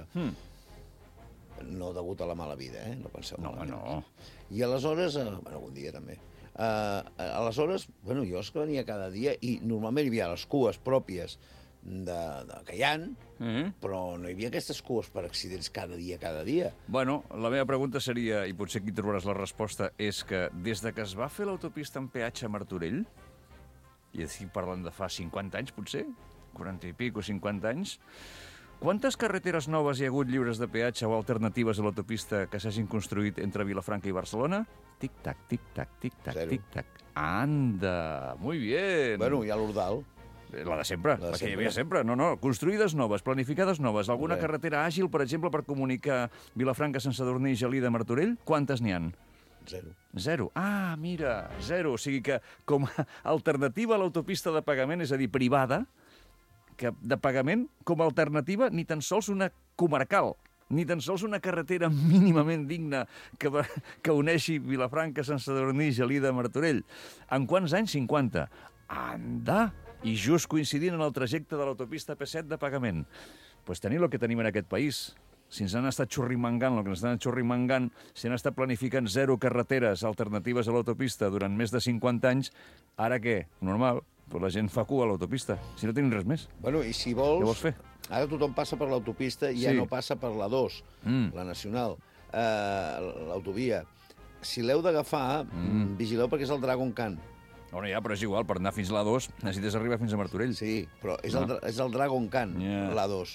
No degut a la mala vida, no penseu malament. No. I aleshores, algun dia també, aleshores, jo és que venia cada dia i normalment hi havia les cues pròpies que hi ha, però no hi havia aquestes cues per accidents cada dia. Bueno, la meva pregunta seria, i potser aquí trobaràs la resposta, és que des de que es va fer l'autopista en peatge a Martorell, i estic parlant de fa 50 anys, potser, 40 i pico, 50 anys, quantes carreteres noves hi ha hagut lliures de peatge o alternatives a l'autopista que s'hagin construït entre Vilafranca i Barcelona? Tic-tac, tic-tac, tic-tac, tic-tac. Anda, muy bien. Bueno, hi ha l'Ordal. La de sempre, la que hi havia sempre. No, construïdes noves, planificades noves. Alguna carretera àgil, per exemple, per comunicar Vilafranca, Sant Sadurní, Gelida, Martorell? Quantes n'hi ha? Zero. Mira, zero. O sigui que com a alternativa a l'autopista de pagament, és a dir, privada, que de pagament, com a alternativa, ni tan sols una comarcal, ni tan sols una carretera mínimament digna que uneixi Vilafranca, Sant Sadurní, Gelida, Martorell. En quants anys? 50. Anda! I just coincidint en el trajecte de l'autopista P7 de pagament. Doncs tenim el que tenim en aquest país. Si ens han estat xurrimangant el que ens estan xurrimangant, si han estat planificant 0 carreteres alternatives a l'autopista durant més de 50 anys, ara què? Normal, però la gent fa cua a l'autopista, si no tenim res més. Bueno, i si vols... Què vols fer? Ara tothom passa per l'autopista i ja no passa per la 2, la nacional, l'autovia. Si l'heu d'agafar, vigileu perquè és el Dragon Khan. Bueno, però és igual, per anar fins a la 2 necessites arribar fins a Martorell. Sí, però és el Dragon Khan, la 2.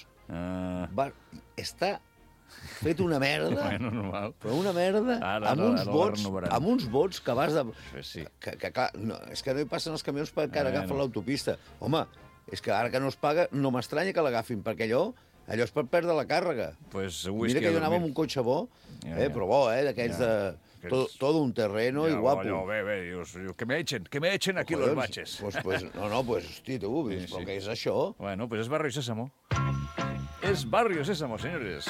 Està fet una merda, bueno, normal. Però una merda, amb uns vots que vas de... Sí. Que clar, és que no hi passen els camions per que agafen l'autopista. Home, és que ara que no es paga, no m'estranya que l'agafin, perquè allò és per perdre la càrrega. Mira que jo anava amb un cotxe bo, però bo, d'aquells de... Todo un terreno y guapo. Bé, dius, que me echen aquí los baches. Pues, hosti, tu, però què és això? Bueno, pues es Barrio Sésamo. És Barrio Sésamo, senyores.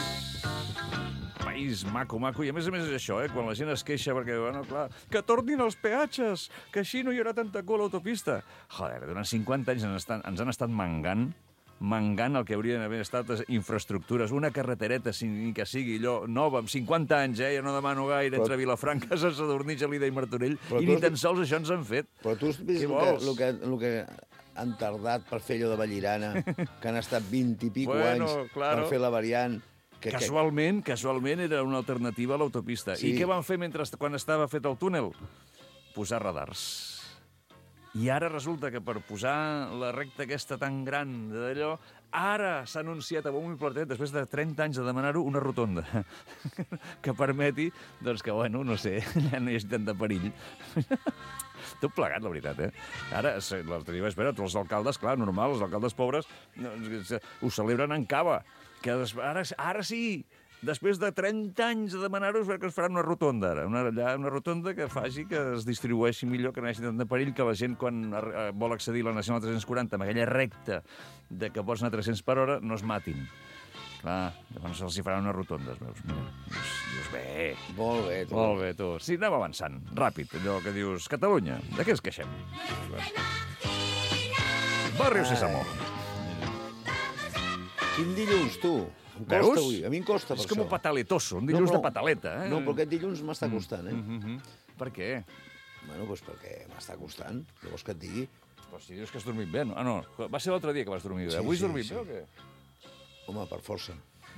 País maco, i a més és això, quan la gent es queixa perquè, bueno, clar, que tornin els peatges, que així no hi haurà tanta cua a l'autopista. Joder, durant 50 anys ens han estat mangant el que haurien d'haver estat infraestructures, una carretereta, ni que sigui allò nova, amb 50 anys, jo no demano gaire, entre Vilafranca, Sant Sadurní, Gelida i Martorell, i ni tan sols això ens han fet. Però tu has vist el que han tardat per fer allò de Vallirana, que han estat 20 i pico anys per fer la variant... Casualment era una alternativa a l'autopista. I què van fer quan estava fet el túnel? Posar radars. I ara resulta que per posar la recta aquesta tan gran d'allò, ara s'ha anunciat a bombo i plateret, després de 30 anys de demanar-ho, una rotonda que permeti, doncs que, bueno, no sé, ja no hi hagi tant de perill. Tot plegat, la veritat, Ara, l'altre dia, espera, tots els alcaldes, clar, normal, els alcaldes pobres ho celebren en cava, que ara sí, després de 30 anys de demanar-ho, que es farà una rotonda ara. Una rotonda que faci que es distribueixi millor, que no hi hagi tant de perill, que la gent, quan vol accedir a la Nacional 340, amb aquella recta de que pots anar 300 per hora, no es matin. Clar, llavors els hi faran unes rotondes, veus? Dius, bé. Molt bé, tu. Molt bé, tu. Sí, anem avançant, ràpid, allò que dius, Catalunya, de què es queixem? Barrio Sésamo. Quin dilluns, tu? Em Veus? costa avui. A mi em costa, per És com això. un pataletoso, un dilluns de pataleta. No, però aquest dilluns m'està costant, Per què? Bueno, doncs perquè m'està costant. Què vols que et digui? Però si dius que has dormit bé. Ah, no, va ser l'altre dia que vas dormir bé. Sí, Avui has sí, dormit sí. bé o què? Home, per força.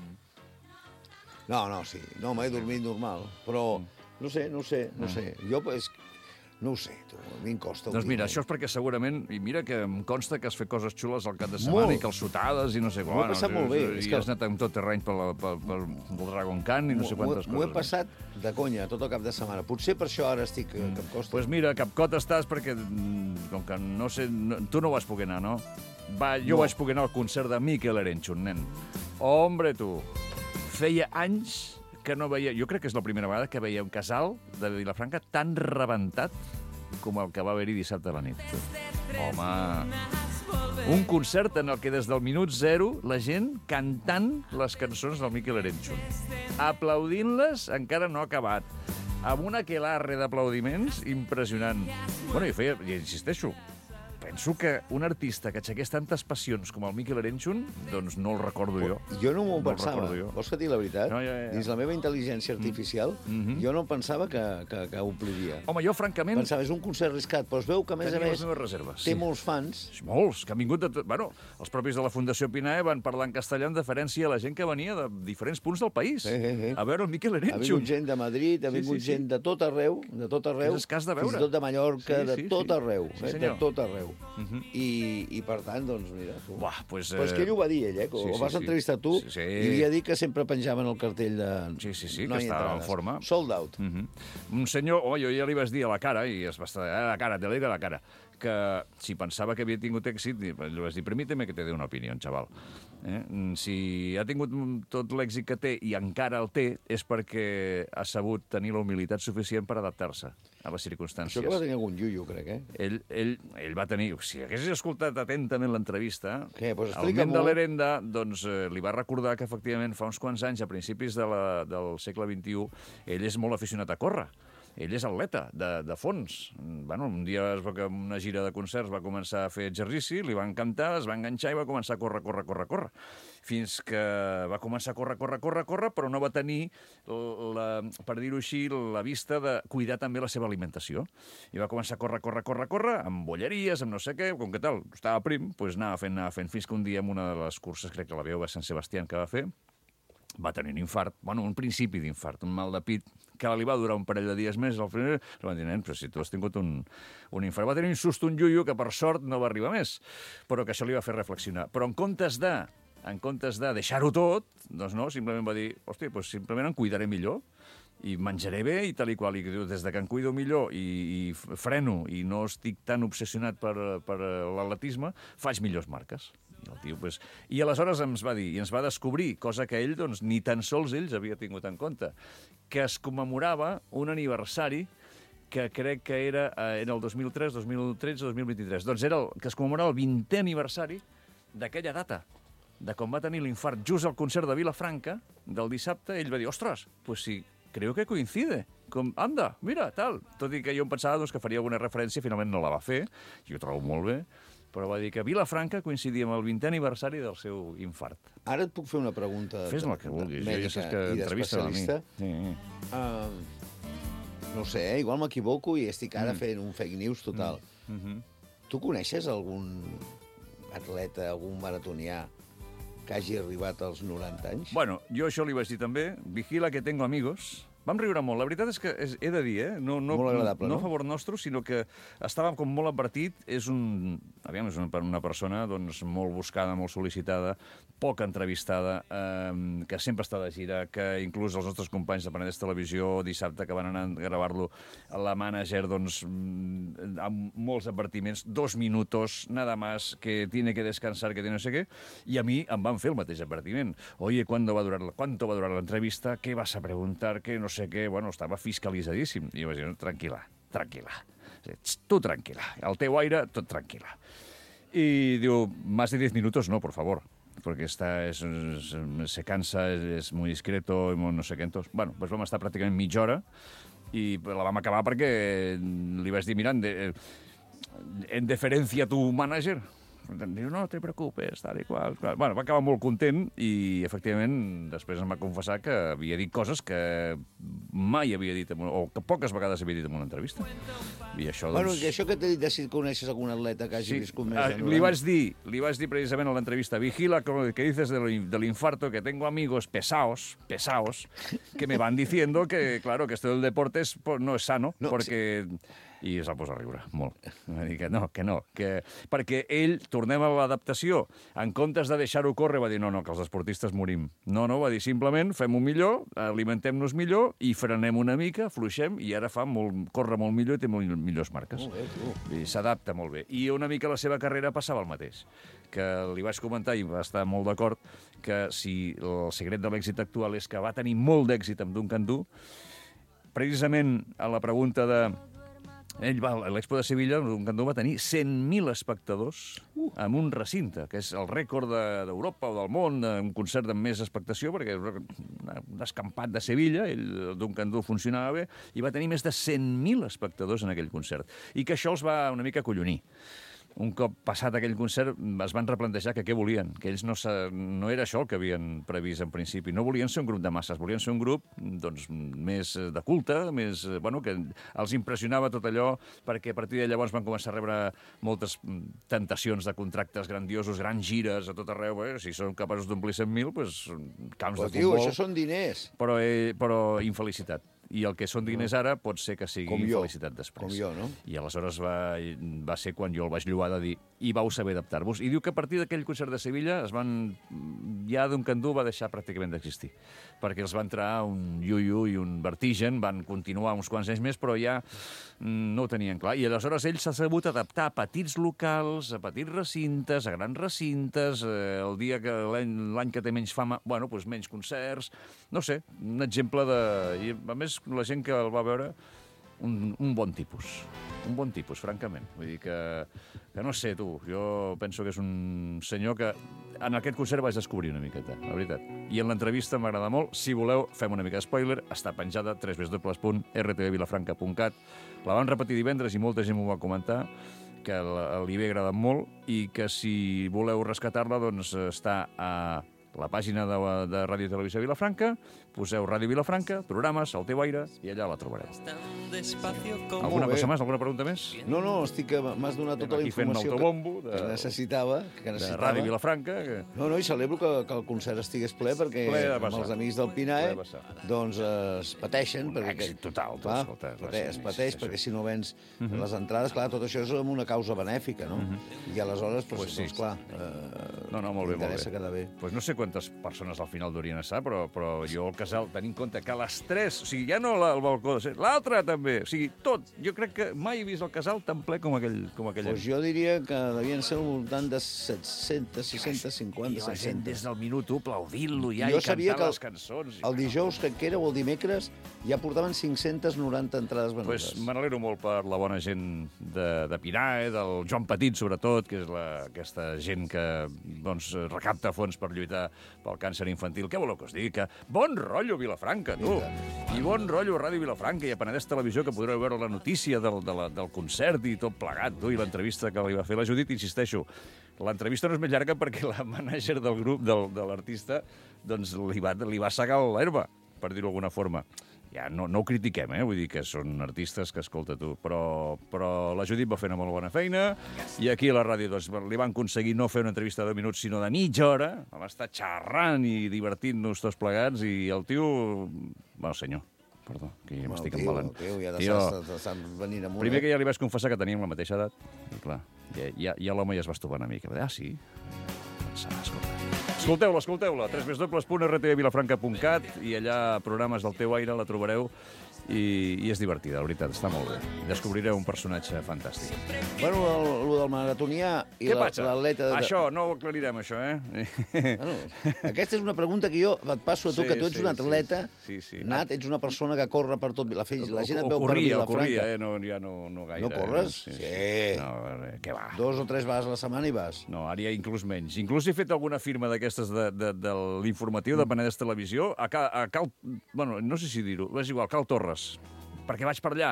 No, sí. No, m'he dormit normal. Però, no sé. Jo, no ho sé, tu. A mi em costa. Doncs mira, això és perquè segurament... I mira que em consta que has fet coses xules al cap de setmana Molt. i calçotades i no sé M'ho he passat molt bé. I has anat amb tot terreny pel Dragon Khan i no sé quantes coses. M'ho he passat de conya tot el cap de setmana. Potser per això ara estic que em costa. Doncs mira, capcot estàs perquè, com que no sé... tu no vas poder anar, no? Jo vaig poder anar al concert de Mikel Erenchun, nen. Hombre, tu, feia anys que no veia... Jo crec que és la primera vegada que veia un casal de Vilafranca tan rebentat com el que va haver-hi dissabte a la nit. Home, un concert en el que des del minut 0 la gent cantant les cançons del Mikel Erenchun. Aplaudint-les encara no ha acabat. Amb un aquelarre d'aplaudiments impressionant. Bueno, i insisteixo, penso que un artista que aixequés tantes passions com el Mikel Erenchun, doncs no el recordo jo. Jo no m'ho No el pensava. recordo jo. Vols que et digui la veritat? No, ja. Dins la meva intel·ligència artificial, jo no pensava que obliria. Home, jo, francament... Pensava, és un concert arriscat, però es veu que, a més, tenia les meves reserves, té molts fans. Molts, que han vingut de tot... Bueno, els propis de la Fundació Pinae van parlar en castellà en deferència a la gent que venia de diferents punts del país. A veure el Mikel Ha vingut Erenchun. gent de Madrid, ha vingut gent de tot arreu, És escàs de veure. fins i tot de Mallorca, de tot arreu, Sí, de senyor. tot arreu. I per tant, doncs, mira... Tu. Buah, pues, Però és que ell ho va dir, ell, sí, ho sí, vas sí. entrevistar tu, Sí. i havia dit que sempre penjaven el cartell de... Sí, no que hi estava en entrades. forma. Sold out. Un senyor, jo ja li vaig dir a la cara, i es va estar a la cara, te lo digo a la cara, que si pensava que havia tingut èxit, li vaig dir, permíteme que te dé una opinió, chaval. Si ha tingut tot l'èxit que té i encara el té, és perquè ha sabut tenir la humilitat suficient per adaptar-se a les circumstàncies. Això que va tenir algun iuio, crec, Ell va tenir... Si haguessis escoltat atentament l'entrevista, Què? Pues el explica ment de molt. l'Herenda doncs, li va recordar que, efectivament, fa uns quants anys, a principis del segle XXI, ell és molt aficionat a córrer. Ell és atleta, de fons. Bueno, un dia es va que en una gira de concerts va començar a fer exercici, li va encantar, es va enganxar i va començar a córrer. Fins que va començar a córrer, però no va tenir, per dir-ho així, la vista de cuidar també la seva alimentació. I va començar a córrer, amb bolleries, amb no sé què, com que tal, estava prim, doncs anava fent, fins que un dia en una de les curses, crec que la veu a Sant Sebastián que va fer, va tenir un infart, un principi d'infart, un mal de pit, que li va durar un parell de dies més. Al final li van dir, nen, però si tu has tingut un infart. Va tenir un sust, un iuio, que per sort no va arribar més, però que això li va fer reflexionar. Però en comptes de deixar-ho tot, doncs no, simplement va dir, hòstia, doncs simplement em cuidaré millor, i menjaré bé i tal i qual. I des de que em cuido millor i freno i no estic tan obsessionat per l'atletisme, faig millors marques. I el tio, pues... I aleshores ens va dir, i ens va descobrir, cosa que ell, doncs, ni tan sols ells havia tingut en compte, que es commemorava un aniversari que crec que era el 2003, 2013, 2023. Doncs era que es commemorava el 20è aniversari d'aquella data, de com va tenir l'infart just al concert de Vilafranca, del dissabte. Ell va dir, ostres, pues sí, creo que coincide. Com, anda, mira, tal. Tot i que jo em pensava doncs, que faria alguna referència, finalment no la va fer, i ho trobo molt bé, però va dir que Vilafranca coincidia amb el 20è aniversari del seu infart. Ara et puc fer una pregunta Fes-me el que vulguis, mèdica ja saps que i entrevista-me a mi. d'especialista. No sé, igual m'equivoco i estic ara fent un fake news total. Tu coneixes algun atleta, algun maratonià que hagi arribat als 90 anys? Bueno, jo això li vaig dir també. Vigila que tengo amigos. Vam riure molt. La veritat és que he de dir, Molt agradable, no no? a favor nostre, sinó que estàvem com molt advertit. És una persona doncs, molt buscada, molt sol·licitada, poc entrevistada, que sempre està de gira, que inclús els nostres companys de Penedès Televisió dissabte que van anar a gravar-lo, la mànager, doncs, amb molts advertiments, 2 minutos, nada más, que tiene que descansar, que tiene no sé què, i a mi em van fer el mateix advertiment. Oye, ¿cuánto va a durar la entrevista? ¿Qué vas a preguntar? ¿Qué no sé què? Bueno, estava fiscalitzadíssim. I jo vaig dir, tranquil·la. Tu tranquil·la. El teu aire, tot tranquil·la. Y digo, más de 10 minutos no, por favor, porque se cansa, es muy discreto, no sé què. Entonces, bueno, pues vam estar pràcticament mitja hora i la vam acabar perquè li vaig dir, mira, en deferència a tu manager, Diu, no te preocupes, tal i qual. Bueno, va acabar molt content i, efectivament, després em va confessar que havia dit coses que mai havia dit, o que poques vegades havia dit en una entrevista. I això, doncs... Bueno, i això que t'he dit de si coneixes algun atleta que hagi viscut més... Li vaig dir precisament a l'entrevista, vigila con lo que dices del infarto, que tengo amigos pesados, que me van diciendo que, claro, que esto del deporte no es sano, porque... I es va posar a riure, molt. Va dir que no, perquè ell, tornem a l'adaptació, en comptes de deixar-ho córrer, va dir, no, que els esportistes morim. No, va dir, simplement fem-ho millor, alimentem-nos millor i frenem una mica, fluixem, i ara corre molt millor i té millors marques. Molt bé, tu. I s'adapta molt bé. I una mica la seva carrera passava el mateix, que li vaig comentar, i va estar molt d'acord, que si el secret de l'èxit actual és que va tenir molt d'èxit amb Duncan Du, precisament a la pregunta de... Ell va a l'Expo de Sevilla, Duncan Du va tenir 100.000 espectadors en un recinte, que és el rècord d'Europa o del món, un concert amb més expectació, perquè un escampat de Sevilla, Duncan Du funcionava bé, i va tenir més de 100.000 espectadors en aquell concert. I que això els va una mica acollonir. Un cop passat aquell concert es van replantejar que què volien, que ells no era això el que havien previst en principi. No volien ser un grup de masses, volien ser un grup doncs, més de culte, més, que els impressionava tot allò, perquè a partir de llavors van començar a rebre moltes tentacions de contractes grandiosos, grans gires a tot arreu. Si són capaços d'omplir 100.000, doncs camps de futbol... Això són diners. Però infelicitat. I el que són diners ara pot ser que sigui felicitat després. Com jo, no? I aleshores va ser quan jo el vaig lloar de dir i vau saber adaptar-vos. I diu que a partir d'aquell concert de Sevilla ja Duncan Du va deixar pràcticament d'existir, perquè els va entrar un iu i un vertigen, van continuar uns quants anys més, però ja no ho tenien clar. I aleshores ell s'ha sabut adaptar a petits locals, a petits recintes, a grans recintes, el dia que l'any que té menys fama, doncs menys concerts, no sé, un exemple de... I, a més, la gent que el va veure, un bon tipus, francament. Vull dir que no sé, tu, jo penso que és un senyor que en aquest concert vaig descobrir una miqueta, la veritat. I en l'entrevista m'agrada molt. Si voleu, fem una mica de spoiler. Està penjada www.rtvvilafranca.cat. La van repetir divendres i molta gent m'ho va comentar, que li havia agradat molt i que si voleu rescatar-la, doncs està a la pàgina de Ràdio i Televisió Vilafranca, poseu Ràdio Vilafranca, programes, al teu aire, i allà la trobareu. Alguna cosa més? Alguna pregunta més? No, m'has donat tota la informació que necessitava. De Ràdio Vilafranca. No, i celebro que el concert estigués ple, perquè amb els amics del Pinae doncs es pateixen. Èxit total. Es pateix, perquè si no vens les entrades, clar, tot això és amb una causa benèfica, no? I aleshores, doncs clar, m'interessa quedar bé. No sé quantes persones al final deurien estar, però jo al casal, tenint en compte que les 3, o sigui, ja no el balcó, l'altre també, o sigui, tot. Jo crec que mai he vist el casal tan ple com aquell any. Jo diria que devien ser al voltant de 700, 650, 700. I la gent des del minut 1 aplaudint-lo ja i cantant les cançons. El dijous que era o el dimecres ja portaven 590 entrades venudes. Me n'alegro molt per la bona gent de Pinae, del Joan Petit, sobretot, que és aquesta gent que recapta fons per lluitar pel càncer infantil. Què voleu que us digui? Que bon rotllo Vilafranca, tu! I bon rotllo Ràdio Vilafranca i a Penedès Televisió, que podreu veure la notícia del concert i tot plegat, tu, i l'entrevista que li va fer la Judit. Insisteixo, l'entrevista no és més llarga perquè la mànager del grup, de l'artista, doncs li va segar l'herba, per dir-ho d'alguna forma. Ja no ho critiquem, vull dir que són artistes que, escolta tu, però la Judit va fer una molt bona feina i aquí a la ràdio doncs, li van aconseguir no fer una entrevista de 10 minuts, sinó de mitja hora. Vam estar xerrant i divertint-nos tots plegats i el tio... Bueno, senyor, perdó, que ja m'estic embalant. El tio ja t'estàs venint amunt. Primer que ja li vaig confessar que teníem la mateixa edat, i clar, ja l'home ja es va estovar una mica. Va dir, sí? Escolteu-la, www.rtvvilafranca.cat, i allà programes del teu aire la trobareu i és divertida, la veritat, està molt bé. I descobrireu un personatge fantàstic. Bueno, el del maratonià i l'atleta... Això, no ho aclarirem, això, Aquesta és una pregunta que jo et passo a tu, que tu ets un atleta nat, ets una persona que corre per tot... La gent et veu per Vilafranca. Corria, ja no gaire. No corres? Sí. No, què va? 2 o 3 vegades a la setmana i vas. No, ara ja inclús menys. Inclús he fet alguna firma d'aquestes de l'informatiu de Penedès Televisió a Cal... Bueno, no sé si dir-ho, és igual, Cal Torres, perquè vaig per allà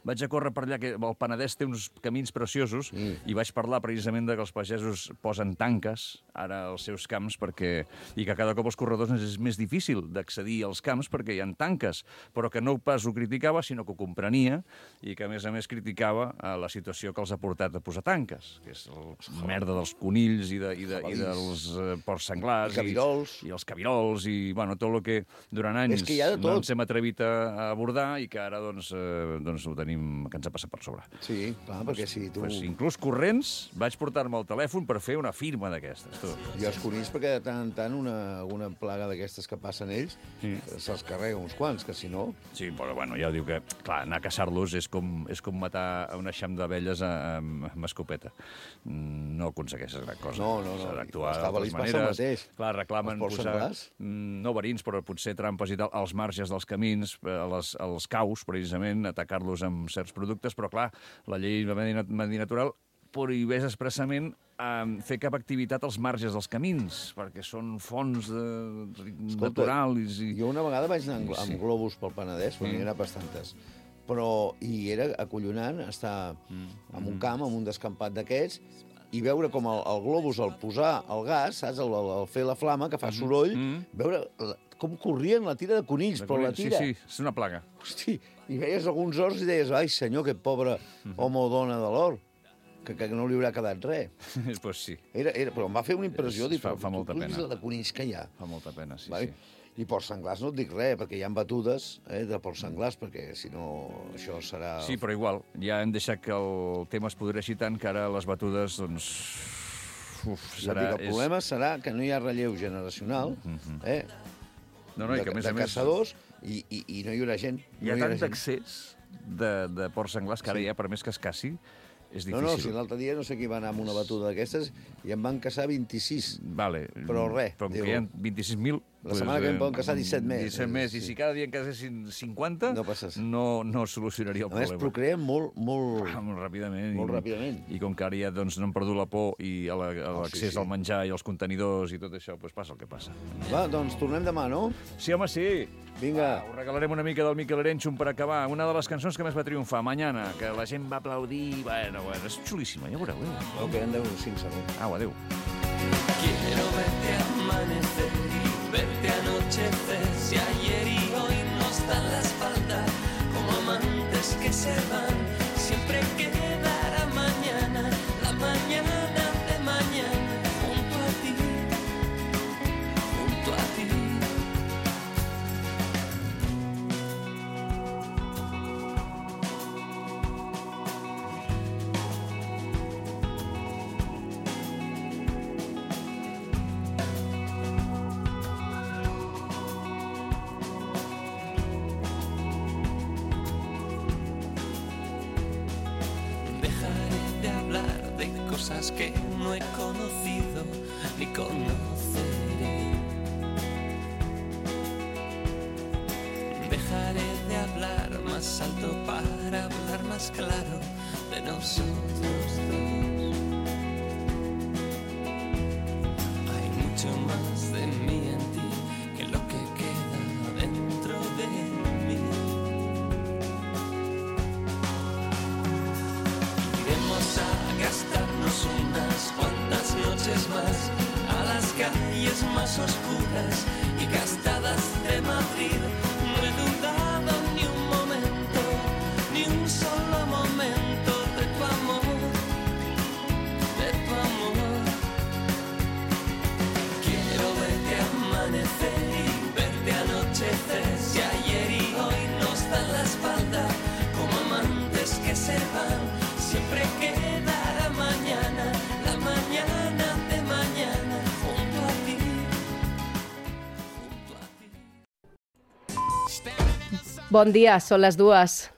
vaig a córrer per allà, que el Penedès té uns camins preciosos, i vaig parlar precisament que els pagesos posen tanques ara als seus camps, i que cada cop els corredors és més difícil d'accedir als camps perquè hi ha tanques, però que no pas ho criticava, sinó que ho comprenia, i que, a més, criticava la situació que els ha portat a posar tanques, que és la merda dels conills i dels porcs senglars, i els cabirols, i tot el que durant anys no ens hem atrevit a abordar i que ara doncs ho tenim, que ens ha passat per sobre. Sí, clar, perquè si tu... Inclús corrents vaig portar-me el telèfon per fer una firma d'aquestes. I els conills, perquè de tant en tant alguna plaga d'aquestes que passen ells se'ls carrega uns quants, que si no... Sí, però ja diu que, clar, anar a caçar-los és com matar un eixam d'abelles amb escopeta. No aconsegueixes gran cosa. No. S'ha d'actuar d'altres maneres. Clar, reclamen posar... No verins, però potser trampes i tal, als marges dels camins, als caus, precisament, atacar-los amb certs productes, però clar, la llei de medi natural prohibeix expressament fer cap activitat als marges dels camins, perquè són fonts naturals. Jo una vegada vaig anar amb globus pel Penedès, perquè n'hi era bastantes, i era acollonant estar en un camp, en un descampat d'aquests, i veure com el globus, al posar el gas, saps, al fer la flama, que fa soroll, veure com corrien la tira de conills per la tira. Sí, és una plaga. Hosti, i veies alguns horts i deies, ai, senyor, aquest pobre home o dona de l'hort, que no li haurà quedat res. Pues sí. Però em va fer una impressió diferent. Fa molta pena. Tu de conills que hi ha. Fa molta pena, sí. I porcs senglars no et dic res, perquè hi ha batudes de porcs senglars, perquè si no això serà... Sí, però igual, ja hem deixat que el tema es podreixi tant que ara les batudes, doncs... El problema serà que no hi ha relleu generacional, de caçadors, i no hi haurà gent. Hi ha tant d'accés de porcs senglars que ara ja, per més que es caci, és difícil. No, si l'altre dia no sé qui va anar amb una batuda d'aquestes i en van caçar 26. Vale. Però res. Però que hi ha 26.000... La setmana que em poden caçar 17 més. 17 més, i si cada dia en casessin 50, no solucionaria el problema. A més, procreen molt ràpidament. Molt ràpidament. I com que ara ja no han perdut la por i l'accés al menjar i als contenidors i tot això, doncs passa el que passa. Va, doncs tornem demà, no? Sí, home, sí. Vinga. Us regalarem una mica del Miquel Erenchun per acabar. Una de les cançons que més va triomfar, Mañana, que la gent va aplaudir. Bueno, és xulíssima, ja veureu. Ok, en 5 segons. Au, adéu. Quiero verte amanecer y verte anochecer. Si ayer y hoy nos dan la espalda como amantes que se van, siempre quedará mañana, la mañana de mañana, junto a ti, junto a ti. Cosas que no he conocido ni conoceré. Dejaré de hablar más alto para hablar más claro de nosotros dos. Hay mucho más de mí en ti que lo que queda dentro de mí. Iremos a gastarnos unas cuantas noches más a las calles más oscuras y gastadas de Madrid. No he dudado ni un momento, ni un solo momento de tu amor, de tu amor. Quiero verte amanecer y verte anochecer. Si ayer y hoy nos dan la espalda como amantes que se van, siempre quedará mañana, la mañana de mañana, junto a ti, junto a ti. Bon dia, són les 2.